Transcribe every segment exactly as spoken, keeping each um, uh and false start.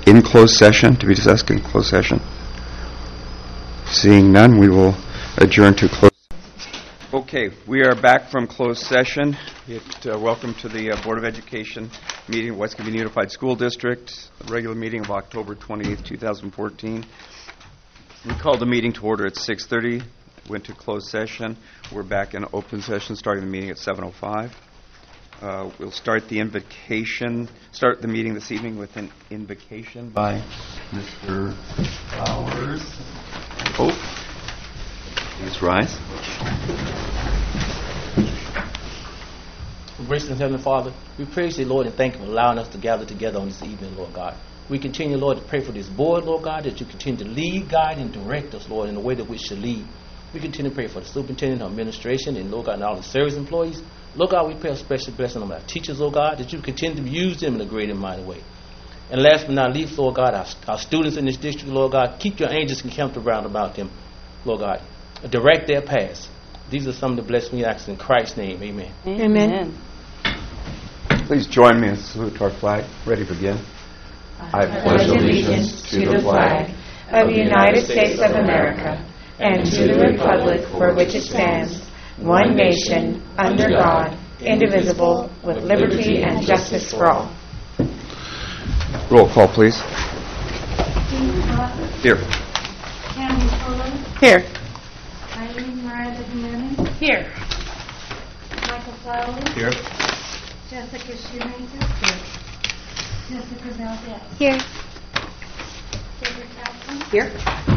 in closed session, to be discussed in closed session? Seeing none, we will adjourn to closed. Okay, we are back from closed session. It, uh, welcome to the uh, Board of Education meeting of West Covina Unified School District, the regular meeting of October twenty-eighth, twenty fourteen. We called the meeting to order at six thirty, went to closed session. We're back in open session, starting the meeting at seven oh five. Uh, we'll start the invocation, start the meeting this evening with an invocation by Mister Flowers. Oh, please rise. Gracious and Heavenly Father, we praise you, Lord, and thank you for allowing us to gather together on this evening, Lord God. We continue, Lord, to pray for this board, Lord God, that you continue to lead, guide, and direct us, Lord, in the way that we should lead. We continue to pray for the superintendent, her administration, and, Lord God, and all the service employees. Lord God, we pray a special blessing on our teachers, Lord God, that you continue to use them in a great and mighty way. And last but not least, Lord God, our, our students in this district, Lord God, keep your angels encamped around about them, Lord God. Direct their paths. These are some of the blessings we ask in Christ's name. Amen. Amen. Please join me in salute to our flag. Ready to begin. I pledge allegiance to the flag of the United States of America and to the republic for which it stands, one nation, under God, indivisible, with liberty and justice for all. Roll call, please. Here. Candy Fuller. Here. Eileen Miranda Jimenez. Here. Michael Flowers. Here. Jessica Shoemaker. Here. Jessica Valdez. Here. Deborah Kaplan. Here.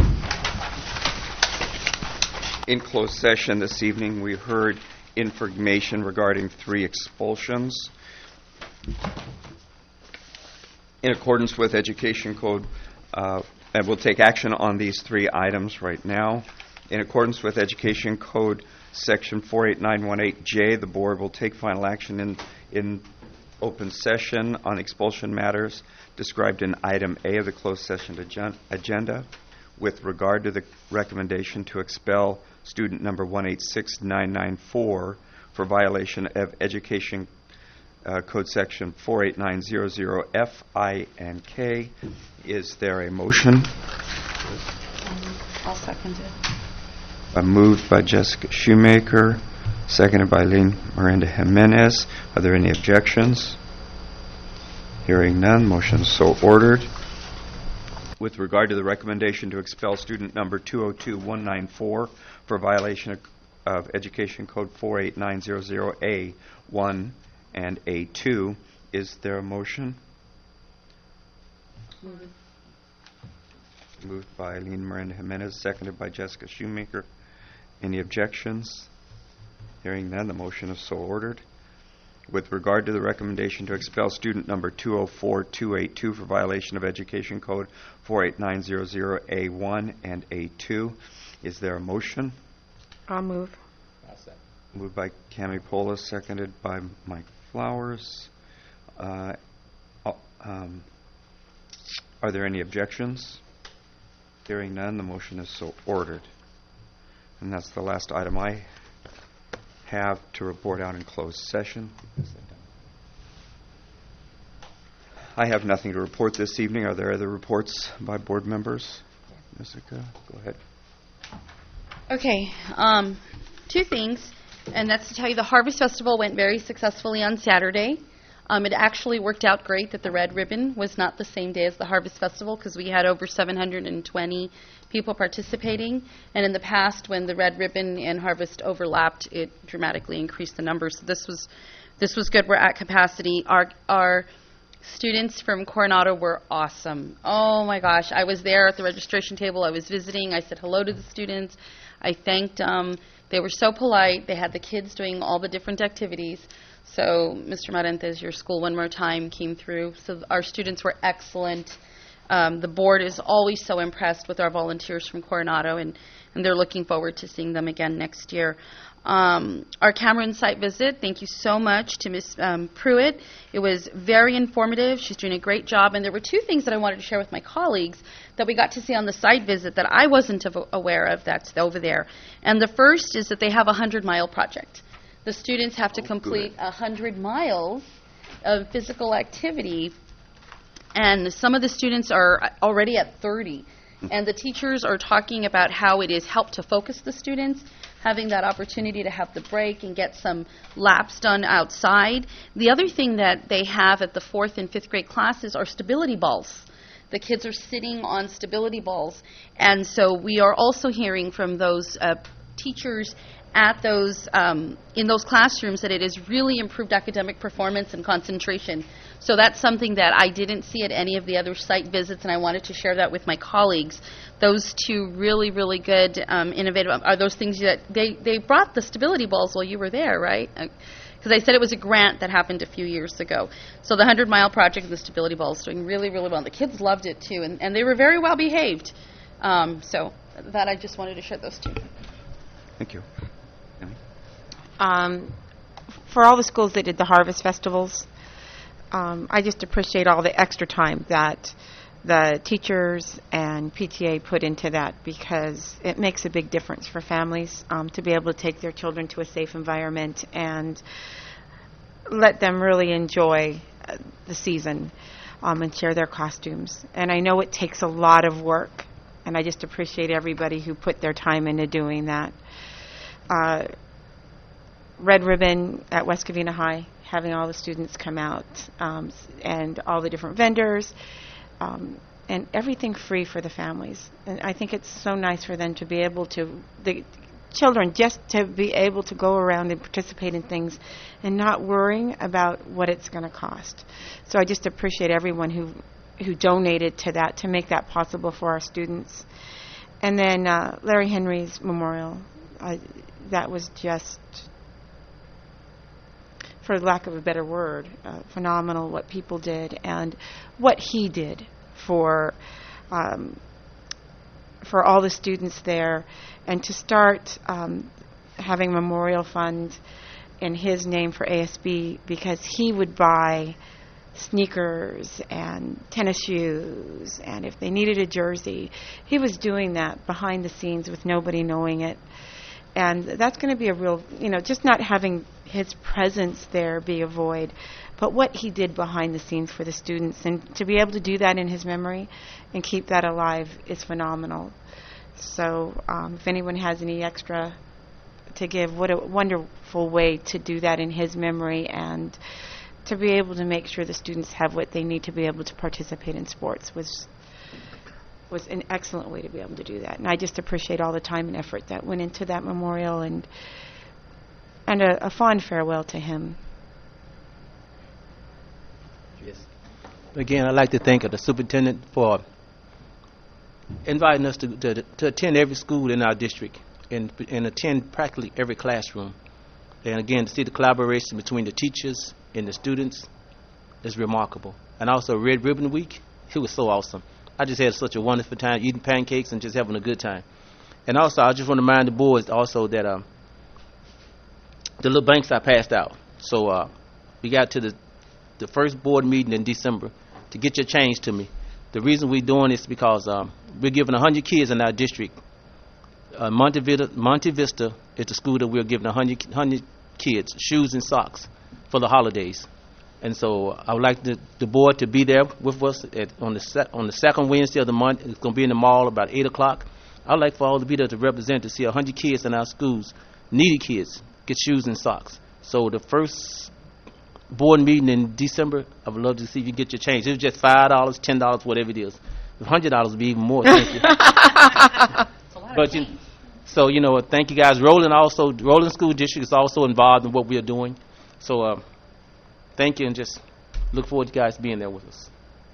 In closed session this evening, we heard information regarding three expulsions. In accordance with Education Code, uh, and we'll take action on these three items right now. In accordance with Education Code Section four eight nine one eight J, the Board will take final action in, in open session on expulsion matters described in Item A of the closed session agen- agenda with regard to the recommendation to expel student number one eight six nine nine four for violation of Education uh, Code Section four eight nine zero zero F, I, and K. Is there a motion? Um, I'll second it. Uh, moved by Jessica Shoemaker, seconded by Eileen Miranda Jimenez. Are there any objections? Hearing none, motion is so ordered. With regard to the recommendation to expel student number two oh two one nine four for violation of, of Education Code four eight nine zero zero A one and A two, is there a motion? Move it. Moved by Eileen Miranda Jimenez, seconded by Jessica Shoemaker. Any objections? Hearing none, the motion is so ordered. With regard to the recommendation to expel student number two oh four two eight two for violation of Education Code four eight nine zero zero A one and A two, is there a motion? I'll move. Moved by Cami Polis, seconded by Mike Flowers. Uh, um, are there any objections? Hearing none, the motion is so ordered. And that's the last item I have to report out in closed session. I have nothing to report this evening. Are there other reports by board members? Jessica, go ahead. Okay, um, two things, and that's to tell you the Harvest Festival went very successfully on Saturday. Um, it actually worked out great that the Red Ribbon was not the same day as the Harvest Festival because we had over seven hundred twenty people participating. And in the past, when the Red Ribbon and Harvest overlapped, it dramatically increased the numbers. So this was this was good. We're at capacity. Our our students from Coronado were awesome. Oh my gosh, I was there at the registration table. I was visiting. I said hello to the students. I thanked them. They were so polite. They had the kids doing all the different activities. So, Mister Marentes, your school one more time came through. So our students were excellent. Um, the board is always so impressed with our volunteers from Coronado, and, and they're looking forward to seeing them again next year. Um, our Cameron site visit, thank you so much to Miz Um, Pruitt. It was very informative. She's doing a great job. And there were two things that I wanted to share with my colleagues that we got to see on the site visit that I wasn't av- aware of that's over there. And the first is that they have a hundred-mile project. The students have to Oh, complete good. one hundred miles of physical activity. and some of the students are already at thirty. And the teachers are talking about how it has helped to focus the students, having that opportunity to have the break and get some laps done outside. The other thing that they have at the fourth and fifth grade classes are stability balls. The kids are sitting on stability balls. And so we are also hearing from those uh, teachers at those um, in those classrooms that it has really improved academic performance and concentration. So that's something that I didn't see at any of the other site visits, and I wanted to share that with my colleagues. Those two really, really good, um, innovative, are those things that they, they brought the stability balls while you were there, right? Because I said it was a grant that happened a few years ago. So the hundred mile Project and the stability balls doing really, really well. And the kids loved it, too, and, and they were very well behaved. Um, so that I just wanted to share those two. Thank you. Um, for all the schools that did the harvest festivals, um, I just appreciate all the extra time that the teachers and P T A put into that, because it makes a big difference for families um, to be able to take their children to a safe environment and let them really enjoy uh, the season um, and share their costumes. And I know it takes a lot of work, and I just appreciate everybody who put their time into doing that. Uh, Red Ribbon at West Covina High, having all the students come out, um, and all the different vendors, um, and everything free for the families. And I think it's so nice for them to be able to, the children, just to be able to go around and participate in things and not worrying about what it's going to cost. So I just appreciate everyone who, who donated to that, to make that possible for our students. And then uh, Larry Henry's memorial, uh, that was just, for lack of a better word, uh, phenomenal what people did and what he did for um, for all the students there, and to start um, having a memorial fund in his name for A S B, because he would buy sneakers and tennis shoes, and if they needed a jersey, he was doing that behind the scenes with nobody knowing it. And that's going to be a real, you know, just not having his presence there be a void, but what he did behind the scenes for the students. And to be able to do that in his memory and keep that alive is phenomenal. So um, if anyone has any extra to give, what a wonderful way to do that in his memory, and to be able to make sure the students have what they need to be able to participate in sports was was an excellent way to be able to do that. And I just appreciate all the time and effort that went into that memorial, and and a, a fond farewell to him. Yes. Again, I'd like to thank the superintendent for inviting us to, to, to attend every school in our district and, and attend practically every classroom. And again, to see the collaboration between the teachers and the students is remarkable. And also Red Ribbon Week, it was so awesome. I just had such a wonderful time eating pancakes and just having a good time. And also, I just want to remind the boys also that um, the little banks I passed out. So uh, we got to the the first board meeting in December to get your change to me. The reason we're doing this is because um, we're giving one hundred kids in our district. Uh, Monte Vista, Monte Vista is the school that we're giving one hundred, one hundred kids shoes and socks for the holidays. And so I would like the, the board to be there with us at, on the se- on the second Wednesday of the month. It's going to be in the mall about eight o'clock. I'd like for all to be there to represent, to see one hundred kids in our schools, needy kids, get shoes and socks. So the first board meeting in December, I would love to see if you get your change. It was just five dollars, ten dollars, whatever it is. one hundred dollars would be even more. Thank you. But you, so, you know, thank you guys. Roland also, Roland School District is also involved in what we are doing. So, uh, thank you, and just look forward to you guys being there with us.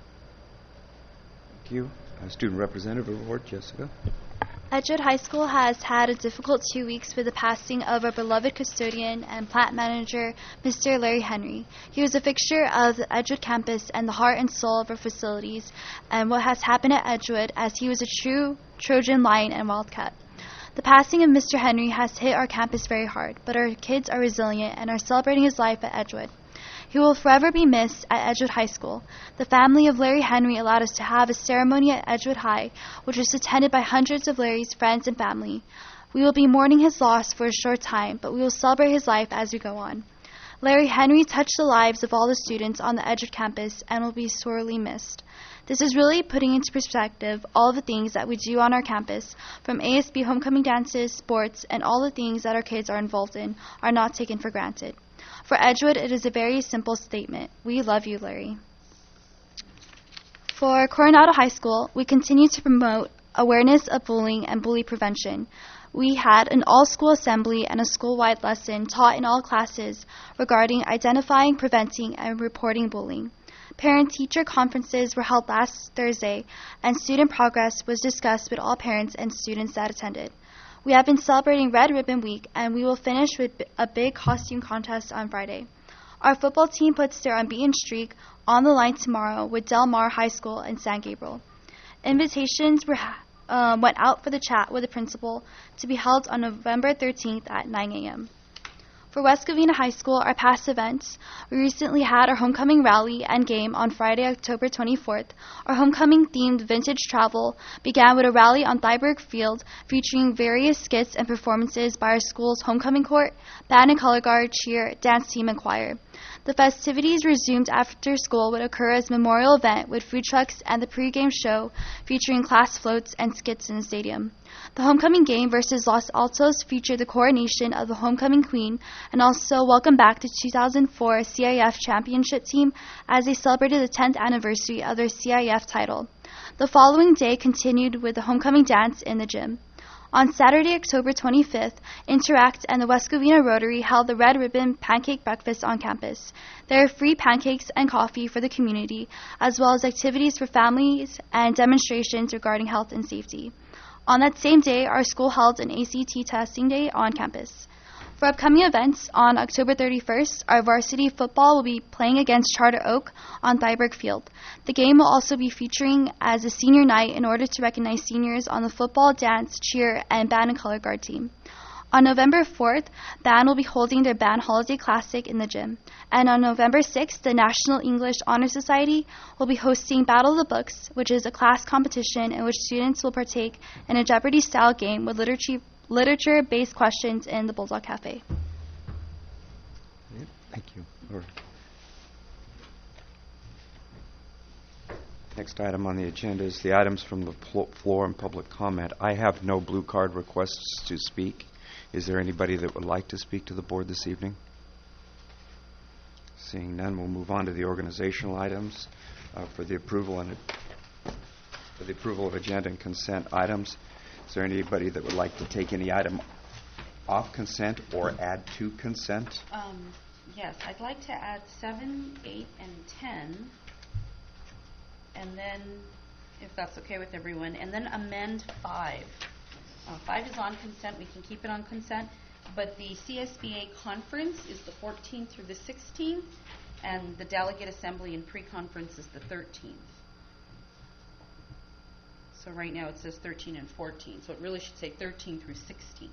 Thank you. Uh, Student Representative Award, Jessica. Edgewood High School has had a difficult two weeks with the passing of our beloved custodian and plant manager, Mister Larry Henry. He was a fixture of the Edgewood campus and the heart and soul of our facilities, and what has happened at Edgewood, as he was a true Trojan lion and wildcat. The passing of Mister Henry has hit our campus very hard, but our kids are resilient and are celebrating his life at Edgewood. He will forever be missed at Edgewood High School. The family of Larry Henry allowed us to have a ceremony at Edgewood High, which was attended by hundreds of Larry's friends and family. We will be mourning his loss for a short time, but we will celebrate his life as we go on. Larry Henry touched the lives of all the students on the Edgewood campus and will be sorely missed. This is really putting into perspective all the things that we do on our campus, from A S B homecoming dances, sports, and all the things that our kids are involved in are not taken for granted. For Edgewood, it is a very simple statement. We love you, Larry. For Coronado High School, we continue to promote awareness of bullying and bully prevention. We had an all-school assembly and a school-wide lesson taught in all classes regarding identifying, preventing, and reporting bullying. Parent-teacher conferences were held last Thursday, and student progress was discussed with all parents and students that attended. We have been celebrating Red Ribbon Week, and we will finish with a big costume contest on Friday. Our football team puts their unbeaten streak on the line tomorrow with Del Mar High School in San Gabriel. Invitations were um, went out for the chat with the principal to be held on November thirteenth at nine a.m. For West Covina High School, our past events, we recently had our homecoming rally and game on Friday, October twenty-fourth. Our homecoming-themed vintage travel began with a rally on Thyberg Field featuring various skits and performances by our school's homecoming court, band and color guard, cheer, dance team, and choir. The festivities resumed after school would occur as a memorial event with food trucks and the pregame show featuring class floats and skits in the stadium. The homecoming game versus Los Altos featured the coronation of the homecoming queen and also welcome back the two thousand four C I F championship team as they celebrated the tenth anniversary of their C I F title. The following day continued with the homecoming dance in the gym. On Saturday, October twenty-fifth, Interact and the West Covina Rotary held the Red Ribbon Pancake Breakfast on campus. There are free pancakes and coffee for the community, as well as activities for families and demonstrations regarding health and safety. On that same day, our school held an A C T testing day on campus. For upcoming events, on October thirty-first, our varsity football will be playing against Charter Oak on Thyberg Field. The game will also be featuring as a senior night in order to recognize seniors on the football, dance, cheer, and band and color guard team. On November fourth, band will be holding their band holiday classic in the gym. And on November sixth, the National English Honor Society will be hosting Battle of the Books, which is a class competition in which students will partake in a Jeopardy-style game with literature literature-based questions in the Bulldog Cafe. Yep, thank you. Laura. Next item on the agenda is the items from the pl- floor and public comment. I have no blue card requests to speak. Is there anybody that would like to speak to the board this evening? Seeing none, we'll move on to the organizational items uh, for the approval and for the approval of agenda and consent items. Is there anybody that would like to take any item off consent or add to consent? Um, yes, I'd like to add seven, eight, and ten, and then, if that's okay with everyone, and then amend five. Uh, five is on consent. We can keep it on consent, but the C S B A conference is the fourteenth through the sixteenth, and the delegate assembly and pre-conference is the thirteenth. So right now it says thirteen and fourteen, so it really should say thirteen through sixteen.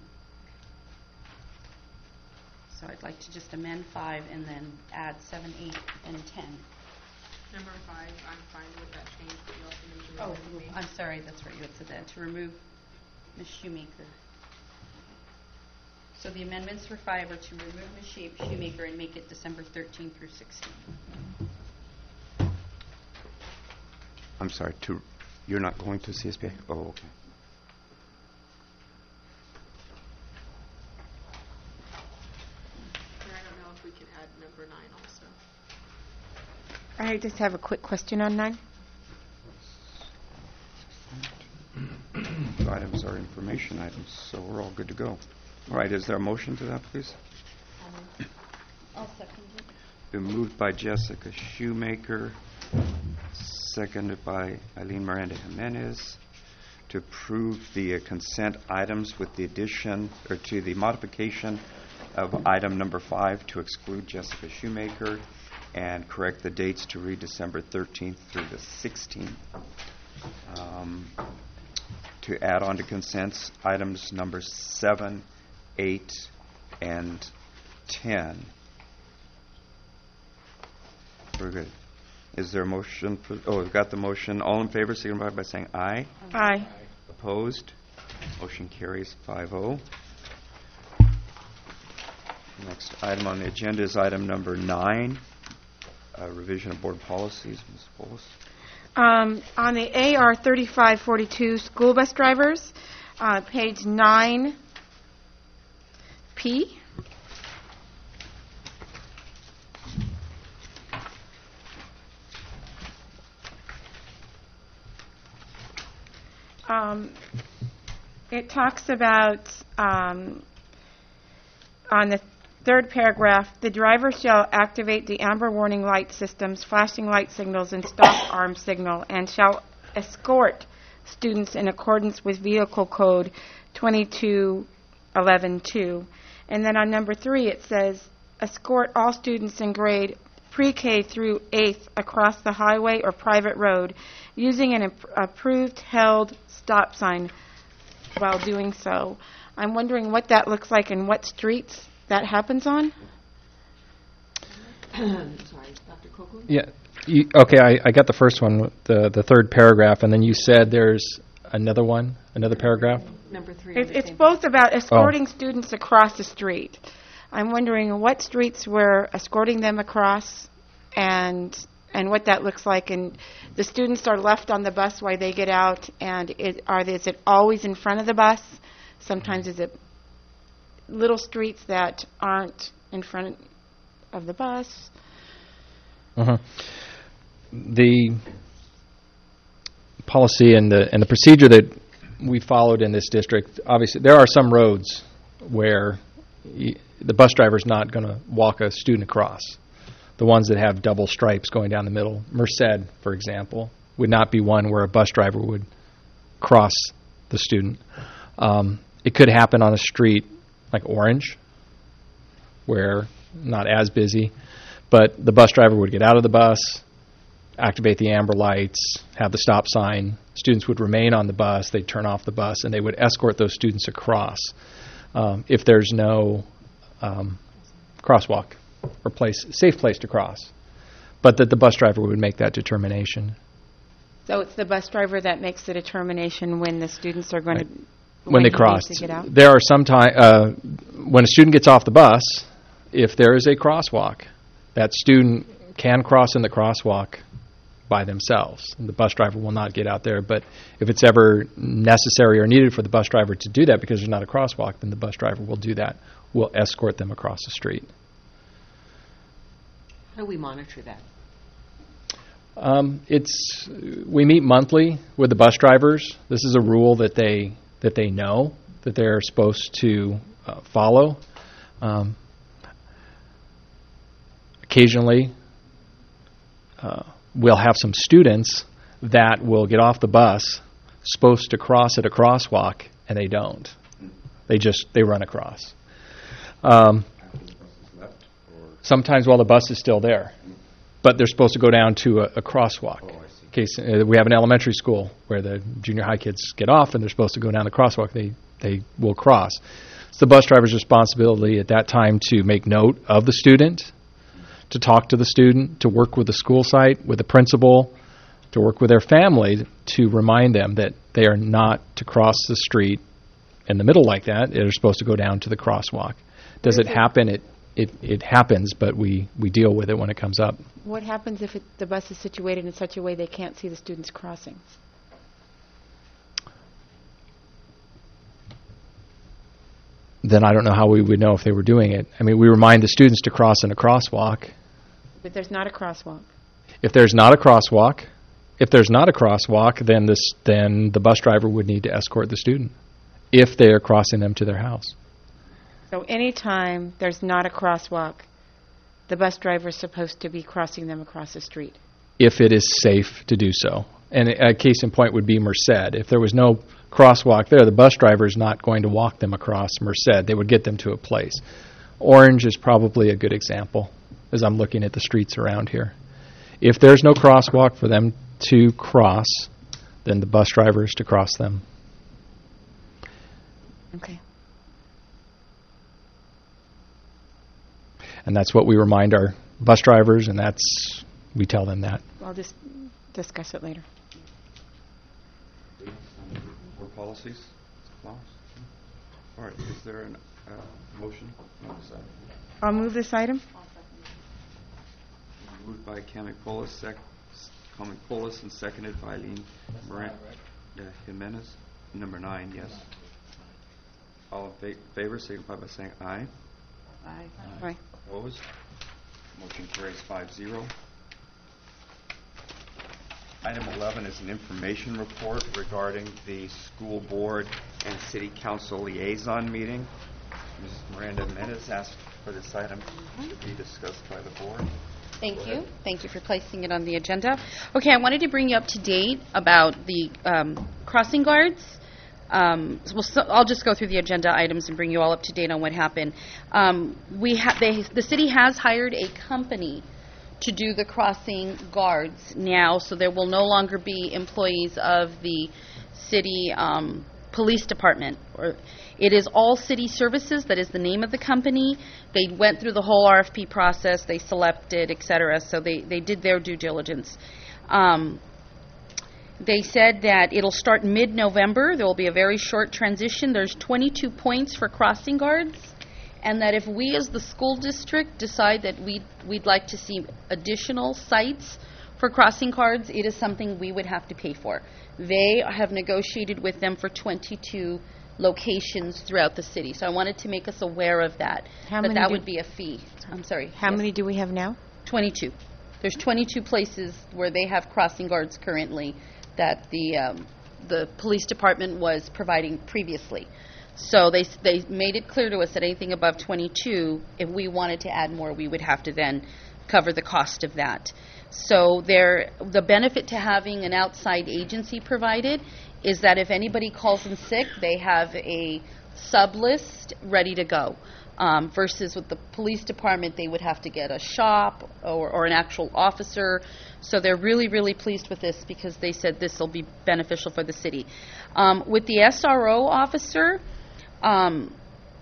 So I'd like to just amend five and then add seven, eight, and ten. Number five, I'm fine with that change, but you also need to Oh, remove me. I'm sorry, that's right, you had said that, to remove Miz Shoemaker. So the amendments for five are to remove Miz Shu- Shoemaker and make it December thirteenth through sixteenth. I'm sorry, to, you're not going to C S B A? Oh, okay. And I don't know if we can add number nine also. I just have a quick question on nine. The items are information items, so we're all good to go. All right, is there a motion to that, please? Um, I'll second it. Been moved by Jessica Shoemaker, seconded by Eileen Miranda Jimenez, to approve the uh, consent items with the addition, or to the modification of item number five to exclude Jessica Shoemaker and correct the dates to read December thirteenth through the sixteenth. Um, to add on to consents items number seven, eight, and ten. Very good. Is there a motion for, oh, we've got the motion. All in favor, signify by saying aye. Aye. Opposed? Motion carries five oh. Next item on the agenda is item number nine, uh, revision of board policies. Miz Wallace. Um, on the A R thirty-five forty-two school bus drivers, uh, page nine P. Um, it talks about, um, on the third paragraph, the driver shall activate the amber warning light systems, flashing light signals, and stop arm signal, and shall escort students in accordance with Vehicle Code twenty-two eleven two. And then on number three, it says, escort all students in grade pre-K through eighth across the highway or private road using an ap- approved held stop sign while doing so. I'm wondering what that looks like and what streets that happens on. Sorry, Doctor Copeland? Yeah. You, okay, I, I got the first one, the the third paragraph, and then you said there's another one, another paragraph? Number three. on It, the it's same both page. about escorting students across the street. I'm wondering what streets we're escorting them across and and what that looks like. And the students are left on the bus while they get out, and it, are they, is it always in front of the bus? Sometimes is it little streets that aren't in front of the bus? Uh-huh. The policy and the and the procedure that we followed in this district, obviously, there are some roads where y- the bus driver's not going to walk a student across. The ones that have double stripes going down the middle, Merced, for example, would not be one where a bus driver would cross the student. Um, it could happen on a street like Orange, where not as busy, but the bus driver would get out of the bus, activate the amber lights, have the stop sign. Students would remain on the bus. They'd turn off the bus, and they would escort those students across um, if there's no um, crosswalk or place, safe place to cross. But that the bus driver would make that determination. So it's the bus driver that makes the determination when the students are going Right. to When they he cross. needs to get out? There are some time, uh, when a student gets off the bus, if there is a crosswalk, that student can cross in the crosswalk by themselves. And the bus driver will not get out there. But if it's ever necessary or needed for the bus driver to do that because there's not a crosswalk, then the bus driver will do that. We'll escort them across the street. How do we monitor that? Um, it's we meet monthly with the bus drivers. This is a rule that they that they know that they're supposed to uh, follow. Um, occasionally, uh, we'll have some students that will get off the bus, supposed to cross at a crosswalk, and they don't. They just they run across. Um, sometimes while the bus is still there, but they're supposed to go down to a, a crosswalk. In case uh, we have an elementary school where the junior high kids get off and they're supposed to go down the crosswalk, they they will cross. It's the bus driver's responsibility at that time to make note of the student, to talk to the student, to work with the school site, with the principal, to work with their family to remind them that they are not to cross the street in the middle like that. They're supposed to go down to the crosswalk. Does it happen? It it, it happens, but we, we deal with it when it comes up. What happens if it, the bus is situated in such a way they can't see the students crossing? Then I don't know how we would know if they were doing it. I mean, we remind the students to cross in a crosswalk. But there's not a crosswalk. If there's not a crosswalk, if there's not a crosswalk, then this then the bus driver would need to escort the student if they are crossing them to their house. So anytime there's not a crosswalk, the bus driver is supposed to be crossing them across the street. If it is safe to do so. And a case in point would be Merced. If there was no crosswalk there, the bus driver is not going to walk them across Merced. They would get them to a place. Orange is probably a good example as I'm looking at the streets around here. If there's no crosswalk for them to cross, then the bus driver is to cross them. Okay. And that's what we remind our bus drivers, and that's we tell them that. I'll just discuss it later. Board policies? Flowers? All right, is there a uh, motion on this item? I'll move this item. Moved by Kamicolas, sec, Kamicolas, and seconded by Eileen Moran, uh, Jimenez. Number nine, yes. All in fa- favor, signify by saying aye. Aye. Aye. Opposed? Motion carries five zero. Item eleven is an information report regarding the school board and city council liaison meeting. Missus Miranda Jimenez asked for this item to be discussed by the board. Thank you. Thank you for placing it on the agenda. Okay, I wanted to bring you up to date about the um, crossing guards. Um, so we'll, so I'll just go through the agenda items and bring you all up to date on what happened. Um, we ha- they, the city has hired a company to do the crossing guards now, so there will no longer be employees of the city um, police department. Or it is All City Services, that is the name of the company. They went through the whole R F P process, they selected, et cetera, so they, they did their due diligence. Um, they said that it'll start mid-November. There will be a very short transition. There's twenty-two points for crossing guards, and that if we as the school district decide that we'd, we'd like to see additional sites for crossing guards, it is something we would have to pay for. They have negotiated with them for twenty-two locations throughout the city. So I wanted to make us aware of that, How that many that do- would be a fee. I'm sorry. How yes. many do we have now? twenty-two. There's twenty-two places where they have crossing guards currently that the um, the police department was providing previously. So they they made it clear to us that anything above twenty-two, if we wanted to add more, we would have to then cover the cost of that. So there, the benefit to having an outside agency provided is that if anybody calls in sick, they have a sub list ready to go. Um, versus with the police department, they would have to get a shop or, or an actual officer. So they're really, really pleased with this because they said this will be beneficial for the city. Um, with the S R O officer, um,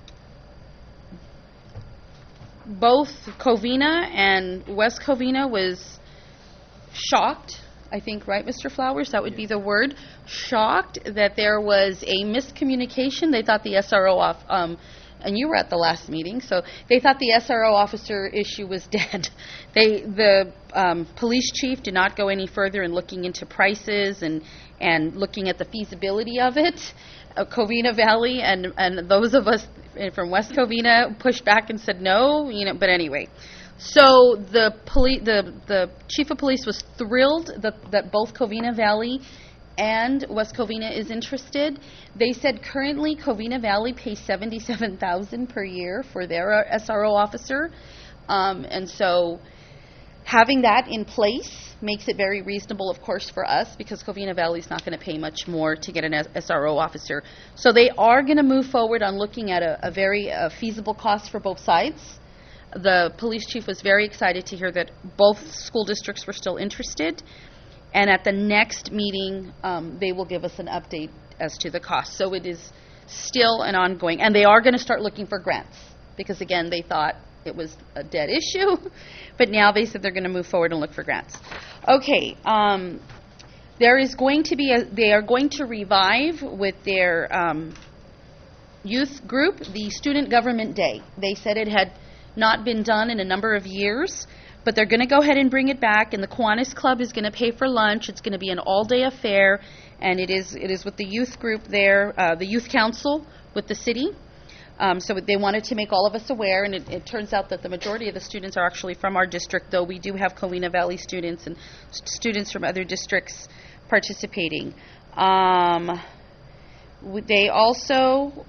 both Covina and West Covina was shocked, I think, right, Mister Flowers? That would be the word. Shocked that there was a miscommunication. They thought the S R O off, um, and you were at the last meeting, so they thought the S R O officer issue was dead. They, the um, police chief did not go any further in looking into prices and and looking at the feasibility of it. Uh, Covina Valley and and those of us from West Covina pushed back and said no, you know. But anyway. So the poli- the the chief of police was thrilled that, that both Covina Valley and West Covina is interested. They said currently Covina Valley pays seventy-seven thousand dollars per year for their uh, S R O officer, um, and so having that in place makes it very reasonable, of course, for us because Covina Valley is not going to pay much more to get an S R O officer. So they are going to move forward on looking at a, a very uh, feasible cost for both sides. The police chief was very excited to hear that both school districts were still interested, and at the next meeting, um, they will give us an update as to the cost. So it is still an ongoing, and they are going to start looking for grants, because again, they thought it was a dead issue, but now they said they're going to move forward and look for grants. Okay, um, there is going to be, a, they are going to revive with their um, youth group, the Student Government Day. They said it had not been done in a number of years, but they're going to go ahead and bring it back, and the Kiwanis Club is going to pay for lunch. It's going to be an all-day affair, and it is it is with the youth group there, uh, the youth council with the city. Um, so they wanted to make all of us aware, and it, it turns out that the majority of the students are actually from our district, though we do have Covina Valley students and st- students from other districts participating. Um, w- they also,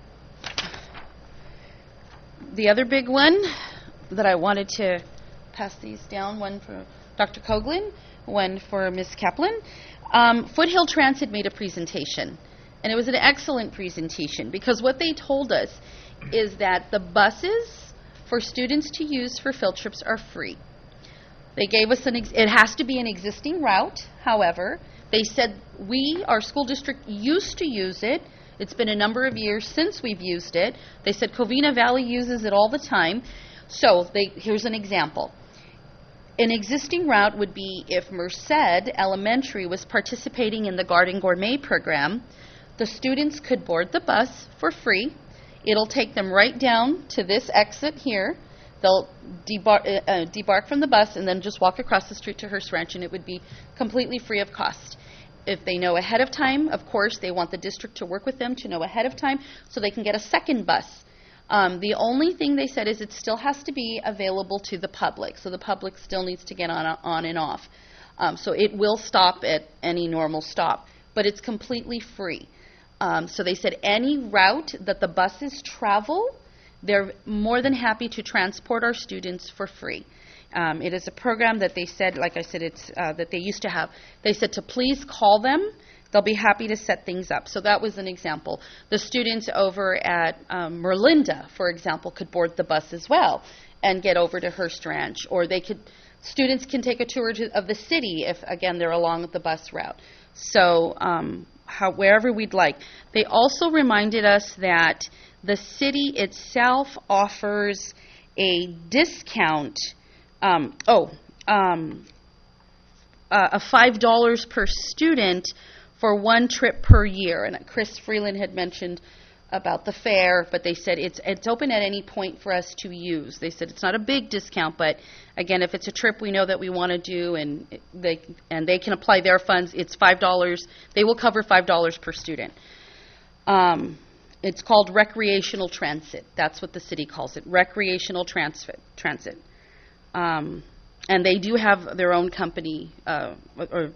the other big one that I wanted to pass these down, one for Doctor Coughlin, one for Miz Kaplan. Um, Foothill Transit made a presentation, and it was an excellent presentation because what they told us is that the buses for students to use for field trips are free. They gave us an, ex- it has to be an existing route, however. They said we, our school district, used to use it. It's been a number of years since we've used it. They said Covina Valley uses it all the time. So they, here's an example. An existing route would be if Merced Elementary was participating in the Garden Gourmet program, the students could board the bus for free. It'll take them right down to this exit here. They'll debar- uh, uh, debark from the bus and then just walk across the street to Hearst Ranch, and it would be completely free of cost. If they know ahead of time, of course, they want the district to work with them to know ahead of time so they can get a second bus. Um, the only thing they said is it still has to be available to the public, so the public still needs to get on, on and off. Um, so it will stop at any normal stop, but it's completely free. Um, so they said any route that the buses travel, they're more than happy to transport our students for free. Um, it is a program that they said, like I said, it's uh, that they used to have. They said to please call them. They'll be happy to set things up. So that was an example. The students over at um, Merlinda, for example, could board the bus as well and get over to Hearst Ranch. Or they could, students can take a tour to, of the city if, again, they're along the bus route. So um, how, wherever we'd like. They also reminded us that the city itself offers a discount. Um, oh, um, uh, a five dollars per student for one trip per year. And Chris Freeland had mentioned about the fare, but they said it's it's open at any point for us to use. They said it's not a big discount, but again, if it's a trip we know that we want to do and they and they can apply their funds, it's five dollars. They will cover five dollars per student. Um, it's called recreational transit. That's what the city calls it, recreational transit. transit. Um, and they do have their own company, uh, or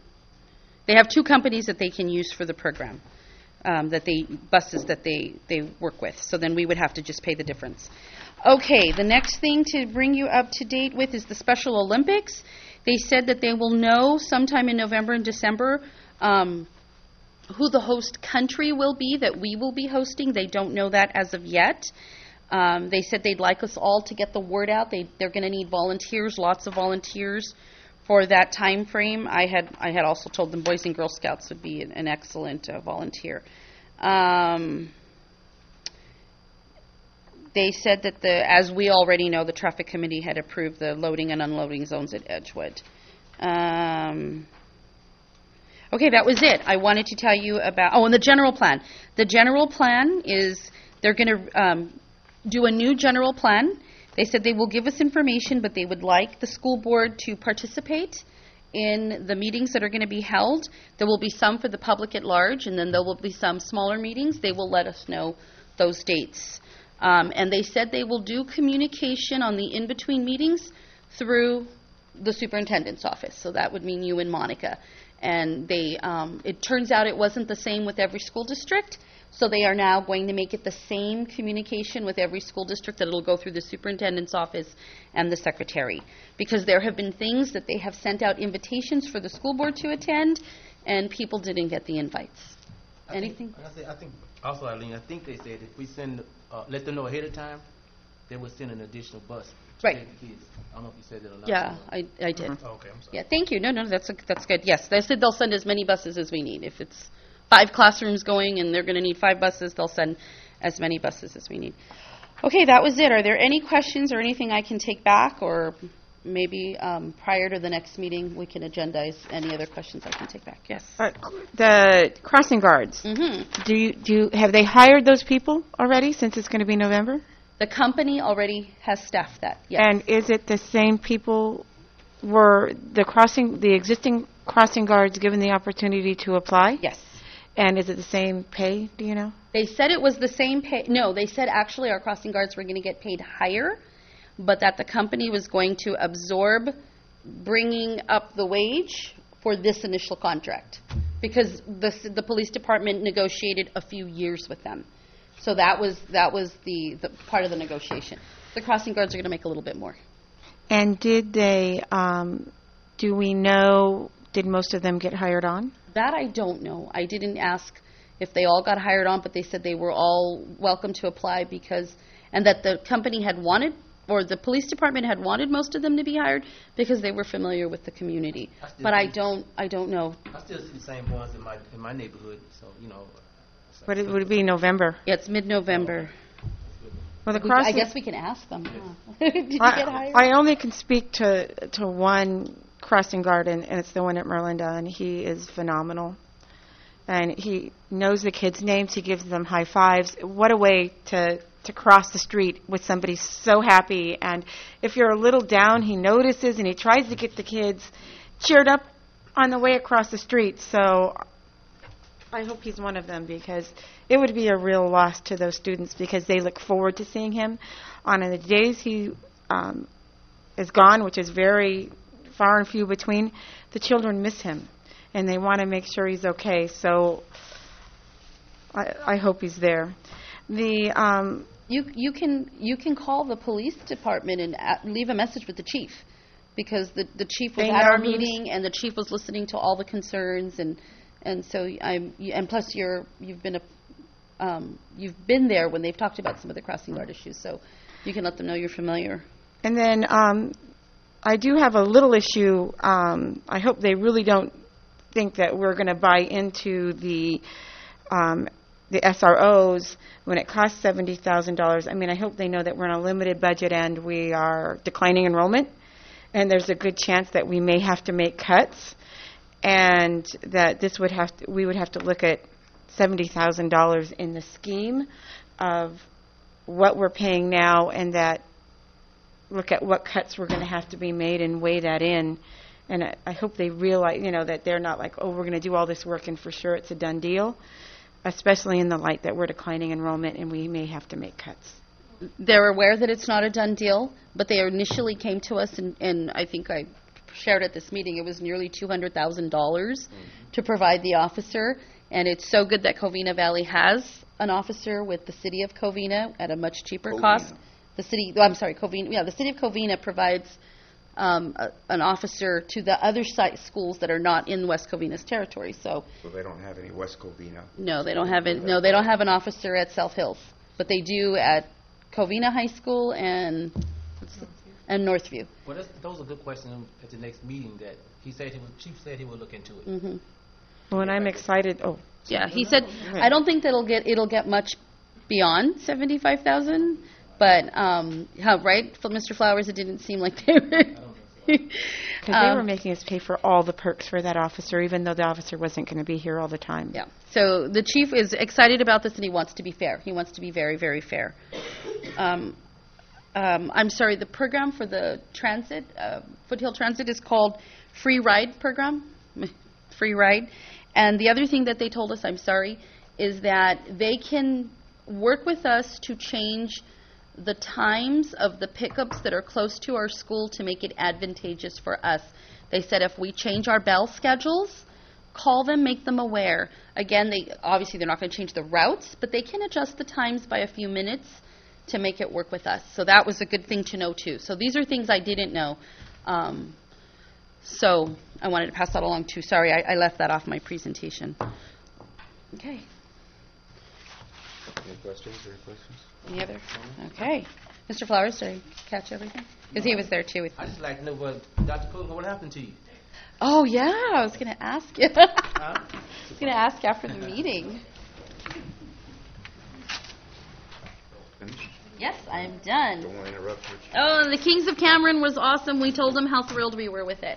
they have two companies that they can use for the program, um, that they buses that they, they work with. So then we would have to just pay the difference. Okay, the next thing to bring you up to date with is the Special Olympics. They said that they will know sometime in November and December um, who the host country will be that we will be hosting. They don't know that as of yet. Um, they said they'd like us all to get the word out. They, they're going to need volunteers, lots of volunteers for that time frame. I had I had also told them Boys and Girl Scouts would be an, an excellent uh, volunteer. Um, they said that, the, as we already know, the traffic committee had approved the loading and unloading zones at Edgewood. Um, okay, that was it. I wanted to tell you about, oh, and the general plan. The general plan is they're going to um, do a new general plan. They said they will give us information, but they would like the school board to participate in the meetings that are going to be held. There will be some for the public at large, and then there will be some smaller meetings. They will let us know those dates. Um, and they said they will do communication on the in-between meetings through the superintendent's office. So that would mean you and Monica. And they, um, it turns out it wasn't the same with every school district. So they are now going to make it the same communication with every school district, that it'll go through the superintendent's office and the secretary. Because there have been things that they have sent out invitations for the school board to attend, and people didn't get the invites. I Anything? Think, I, say, I think also, Eileen, I think they said if we send, uh, let them know ahead of time, they will send an additional bus to Right. take the kids. I don't know if you said that or not. Yeah, I, I did. Oh, okay, I'm sorry. Yeah, thank you. No, no, that's a, that's good. Yes, they said they'll send as many buses as we need. If it's five classrooms going and they're going to need five buses, they'll send as many buses as we need. Okay, that was it. Are there any questions or anything I can take back, or maybe um, prior to the next meeting we can agendize any other questions I can take back? Yes. Uh, the crossing guards. Mm-hmm. Do you do you, have they hired those people already, since it's going to be November? The company already has staffed that. Yes. And is it the same people? Were the crossing the existing crossing guards given the opportunity to apply? Yes. And is it the same pay? Do you know? They said it was the same pay. No, they said actually our crossing guards were going to get paid higher, but that the company was going to absorb bringing up the wage for this initial contract, because the the police department negotiated a few years with them. So that was that was the, the part of the negotiation. The crossing guards are going to make a little bit more. And did they? Um, do we know? Did most of them get hired on? That I don't know. I didn't ask if they all got hired on, but they said they were all welcome to apply, because, and that the company had wanted, or the police department had wanted most of them to be hired because they were familiar with the community. I still But I think- don't, I don't know. I still see the same ones in my in my neighborhood, so you know. so- But it would be November. Yeah, it's mid-November. Well, the We- crossing. I guess we can ask them. huh? Did you get I, hired? I only can speak to to one crossing guard, and, and it's the one at Merlinda, and he is phenomenal. and he knows the kids' names. He gives them high fives. What a way to to cross the street with somebody so happy. And if you're a little down, he notices and he tries to get the kids cheered up on the way across the street. So I hope he's one of them, because it would be a real loss to those students, because they look forward to seeing him. On the days he um, is gone, which is very far and few between, the children miss him, and they want to make sure he's okay. So I, I hope he's there. The um, You you can you can call the police department and a leave a message with the chief, because the the chief was They at know our who's- meeting and the chief was listening to all the concerns, and and so I'm you- and plus you're you've been a um, you've been there when they've talked about some of the crossing guard issues, so you can let them know you're familiar. And then um, I do have a little issue. Um, I hope they really don't think that we're going to buy into the um, the S R Os when it costs seventy thousand dollars. I mean, I hope they know that we're on a limited budget and we are declining enrollment, and there's a good chance that we may have to make cuts, and that this would have to, we would have to look at seventy thousand dollars in the scheme of what we're paying now, and that look at what cuts we're going to have to be made and weigh that in. And I, I hope they realize, you know, that they're not like, oh, we're going to do all this work and for sure it's a done deal, especially in the light that we're declining enrollment and we may have to make cuts. They're aware that it's not a done deal, but they initially came to us, and, and I think I shared at this meeting, it was nearly two hundred thousand dollars mm-hmm. to provide the officer, and it's so good that Covina Valley has an officer with the city of Covina at a much cheaper Covina. cost. The city, oh, I'm sorry, Covina, yeah, the city of Covina provides um, a, an officer to the other site schools that are not in West Covina's territory, so So they don't have any West Covina. no, they don't have it, no, they don't have an officer at South Hills, but they do at Covina High School and and Northview. Well, that's, those are good questions at the next meeting. That he said he would, Chief said he would look into it. Mm-hmm. Well, and I'm excited. Oh, Yeah, he said, I don't think that'll get, it'll get much beyond seventy-five thousand, but, um, how, right, for Mister Flowers, it didn't seem like they were. because they Um, were making us pay for all the perks for that officer, even though the officer wasn't going to be here all the time. Yeah, so the chief is excited about this, and he wants to be fair. He wants to be very, very fair. Um, um, I'm sorry, the program for the transit, uh, Foothill Transit, is called Free Ride Program, Free Ride. And the other thing that they told us, I'm sorry, is that they can work with us to change the times of the pickups that are close to our school to make it advantageous for us. They said if we change our bell schedules, call them, make them aware. Again, they obviously they're not going to change the routes, but they can adjust the times by a few minutes to make it work with us. So that was a good thing to know too. So these are things I didn't know. Um, so I wanted to pass that along too. Sorry, I, I left that off my presentation. Okay. Any questions or questions? Any other? Okay. Mister Flowers, did I catch everything? Because he was there too with I just like to know what Doctor Coleman, what happened to you? Oh, yeah, I was going to ask you. I was going to ask after the meeting. Finish? Yes, I'm done. Don't want to interrupt you. Oh, and the Kings of Cameron was awesome. We told them how thrilled we were with it.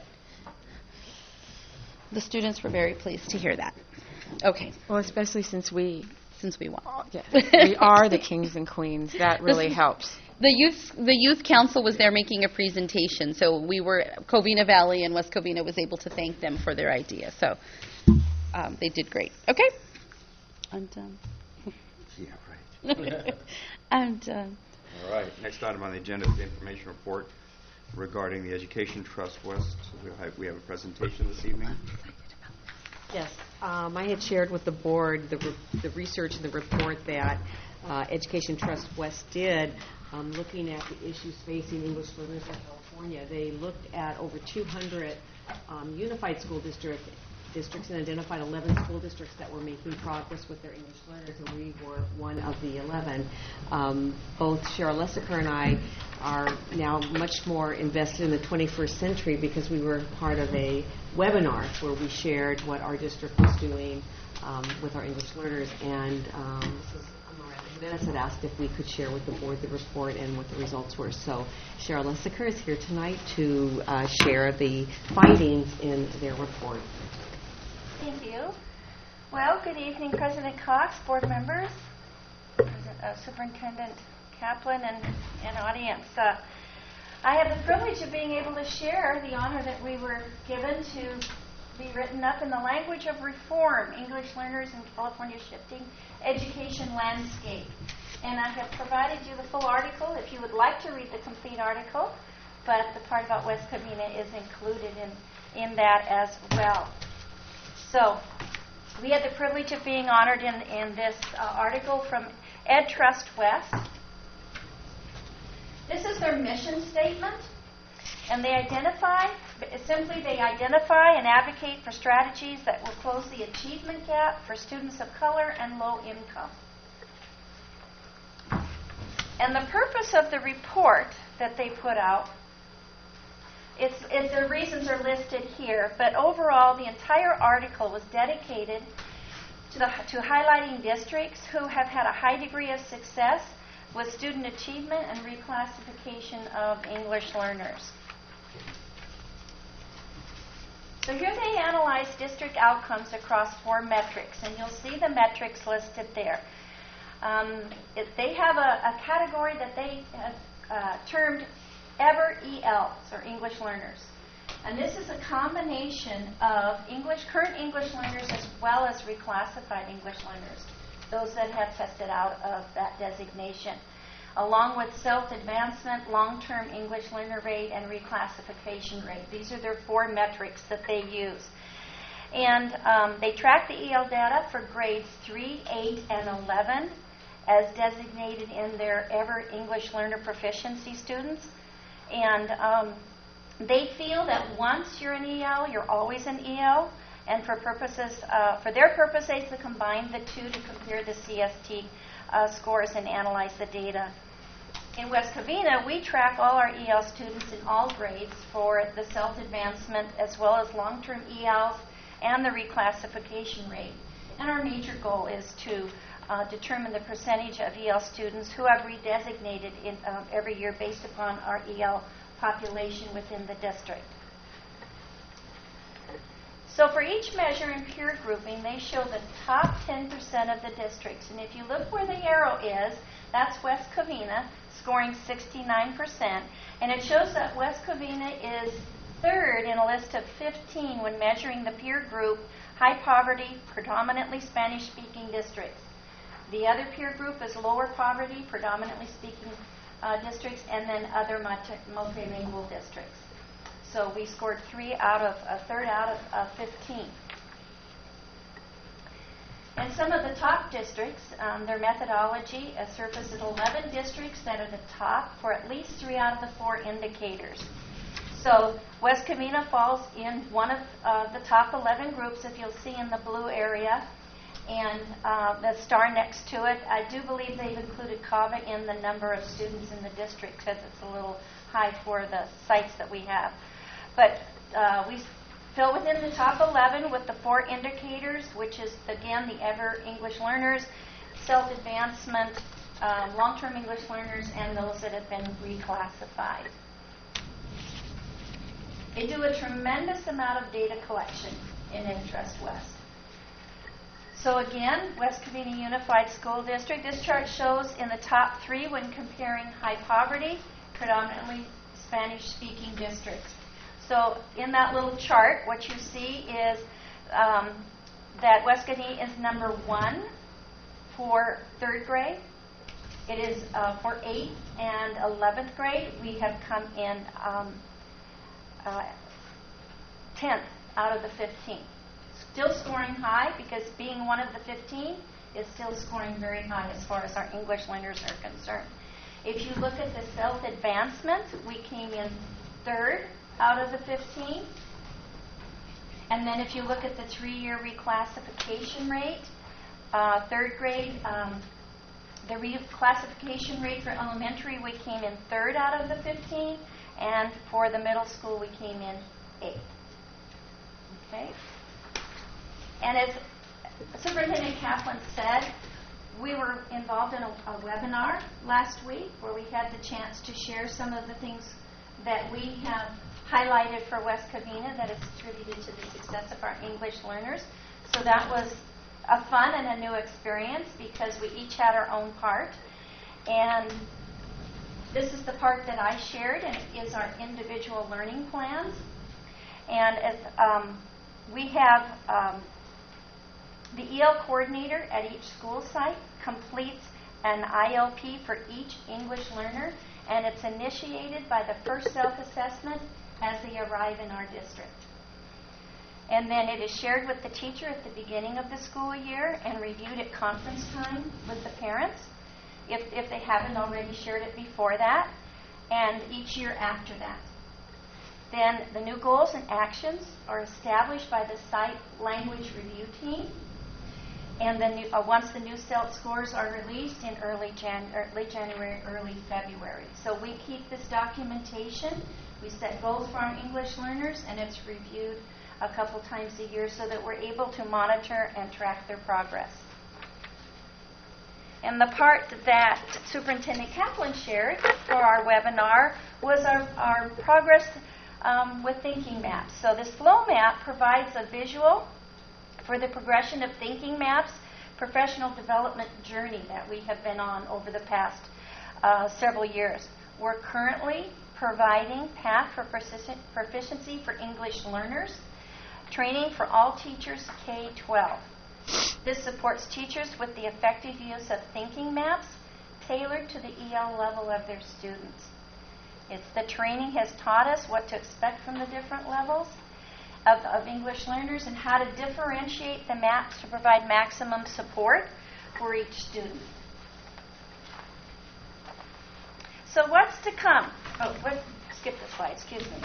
The students were very pleased to hear that. Okay, Well, especially since we, since we won. yes, we are the kings and queens. That really helps. The youth, the youth council was there making a presentation, so we were, Covina Valley and West Covina was able to thank them for their idea. So um, they did great. Okay, I'm done. Yeah, right. I'm done. All right. Next item on the agenda is the information report regarding the Education Trust West. We'll have, we have a presentation this evening. Yes, um, I had shared with the board the, re- the research and the report that uh, Education Trust West did, um, looking at the issues facing English learners in California. They looked at over two hundred um, unified school district districts and identified eleven school districts that were making progress with their English learners, and we were one of the eleven. Um, both Cheryl Lessiker and I are now much more invested in the twenty-first century because we were part of a webinar where we shared what our district was doing um, with our English learners, and um, Missus Jimenez had asked if we could share with the board the report and what the results were. So Cheryl Lessiker is here tonight to uh, share the findings in their report. Thank you. Well, good evening, President Cox, board members, uh, Superintendent Kaplan, and, and audience. Uh, I have the privilege of being able to share the honor that we were given to be written up in the language of reform, English learners in California's shifting education landscape. And I have provided you the full article if you would like to read the complete article, but the part about West Covina is included in, in that as well. So we had the privilege of being honored in, in this uh, article from Ed Trust West. This is their mission statement, and they identify, simply they identify and advocate for strategies that will close the achievement gap for students of color and low income. And the purpose of the report that they put out, it's, it's, the reasons are listed here, but overall the entire article was dedicated to, the, to highlighting districts who have had a high degree of success with student achievement and reclassification of English learners. So here they analyze district outcomes across four metrics, and you'll see the metrics listed there. Um, it, they have a, a category that they have uh, termed EVER E Ls, or English learners. And this is a combination of English, current English learners as well as reclassified English learners, those that have tested out of that designation, along with self-advancement, long-term English learner rate, and reclassification rate. These are their four metrics that they use. And um, they track the E L data for grades three, eight, and eleven as designated in their EVER English Learner Proficiency students. And um, they feel that once you're an E L, you're always an E L. And for purposes, uh, for their purposes, they combine the two to compare the C S T uh, scores and analyze the data. In West Covina, we track all our E L students in all grades for the self-advancement as well as long-term E Ls and the reclassification rate. And our major goal is to uh, determine the percentage of E L students who have redesignated in, um, every year based upon our E L population within the district. So for each measure in peer grouping, they show the top ten percent of the districts. And if you look where the arrow is, that's West Covina, scoring sixty-nine percent. And it shows that West Covina is third in a list of fifteen when measuring the peer group high poverty, predominantly Spanish-speaking districts. The other peer group is lower poverty, predominantly speaking uh, districts, and then other multi- multilingual districts. So we scored three out of a third out of uh, fifteen. And some of the top districts, um, their methodology uh, surfaces eleven districts that are the top for at least three out of the four indicators. So West Covina falls in one of uh, the top eleven groups, if you'll see in the blue area, and uh, the star next to it. I do believe they've included CAVA in the number of students in the district because it's a little high for the sites that we have. But uh, we fill within the top eleven with the four indicators, which is, again, the EVER English learners, self-advancement, uh, long-term English learners, and those that have been reclassified. They do a tremendous amount of data collection in Ed Trust West. So again, West Covina Unified School District, this chart shows in the top three when comparing high poverty, predominantly Spanish-speaking districts. So in that little chart, what you see is um, that West Covina is number one for third grade. It is uh, for eighth and eleventh grade. We have come in um, uh, tenth out of the fifteen. Still scoring high because being one of the fifteen is still scoring very high as far as our English learners are concerned. If you look at the self-advancement, we came in third out of the fifteen. And then if you look at the three-year reclassification rate, uh, third grade, um, the reclassification rate for elementary, we came in third out of the fifteen, and for the middle school, we came in eighth. Okay? And as Superintendent Kaplan said, we were involved in a, a webinar last week where we had the chance to share some of the things that we have highlighted for West Covina that is attributed to the success of our English learners. So that was a fun and a new experience because we each had our own part. And this is the part that I shared, and it is our individual learning plans. And as, um, we have um, the E L coordinator at each school site completes an I L P for each English learner, and it's initiated by the first self-assessment as they arrive in our district. And then it is shared with the teacher at the beginning of the school year and reviewed at conference time with the parents, if, if they haven't already shared it before that, and each year after that. Then the new goals and actions are established by the site language review team. And then new, uh, once the new S E L T scores are released in early, Jan- er, late January, early February. So we keep this documentation. We set goals for our English learners, and it's reviewed a couple times a year so that we're able to monitor and track their progress. And the part that Superintendent Kaplan shared for our webinar was our, our progress um, with thinking maps. So this flow map provides a visual for the progression of thinking maps professional development journey that we have been on over the past uh, several years. We're currently providing Path for Persistent Proficiency for English learners, training for all teachers K twelve. This supports teachers with the effective use of thinking maps tailored to the E L level of their students. It's the training has taught us what to expect from the different levels of, of English learners and how to differentiate the maps to provide maximum support for each student. So what's to come? Oh, what, skip the slide, excuse me.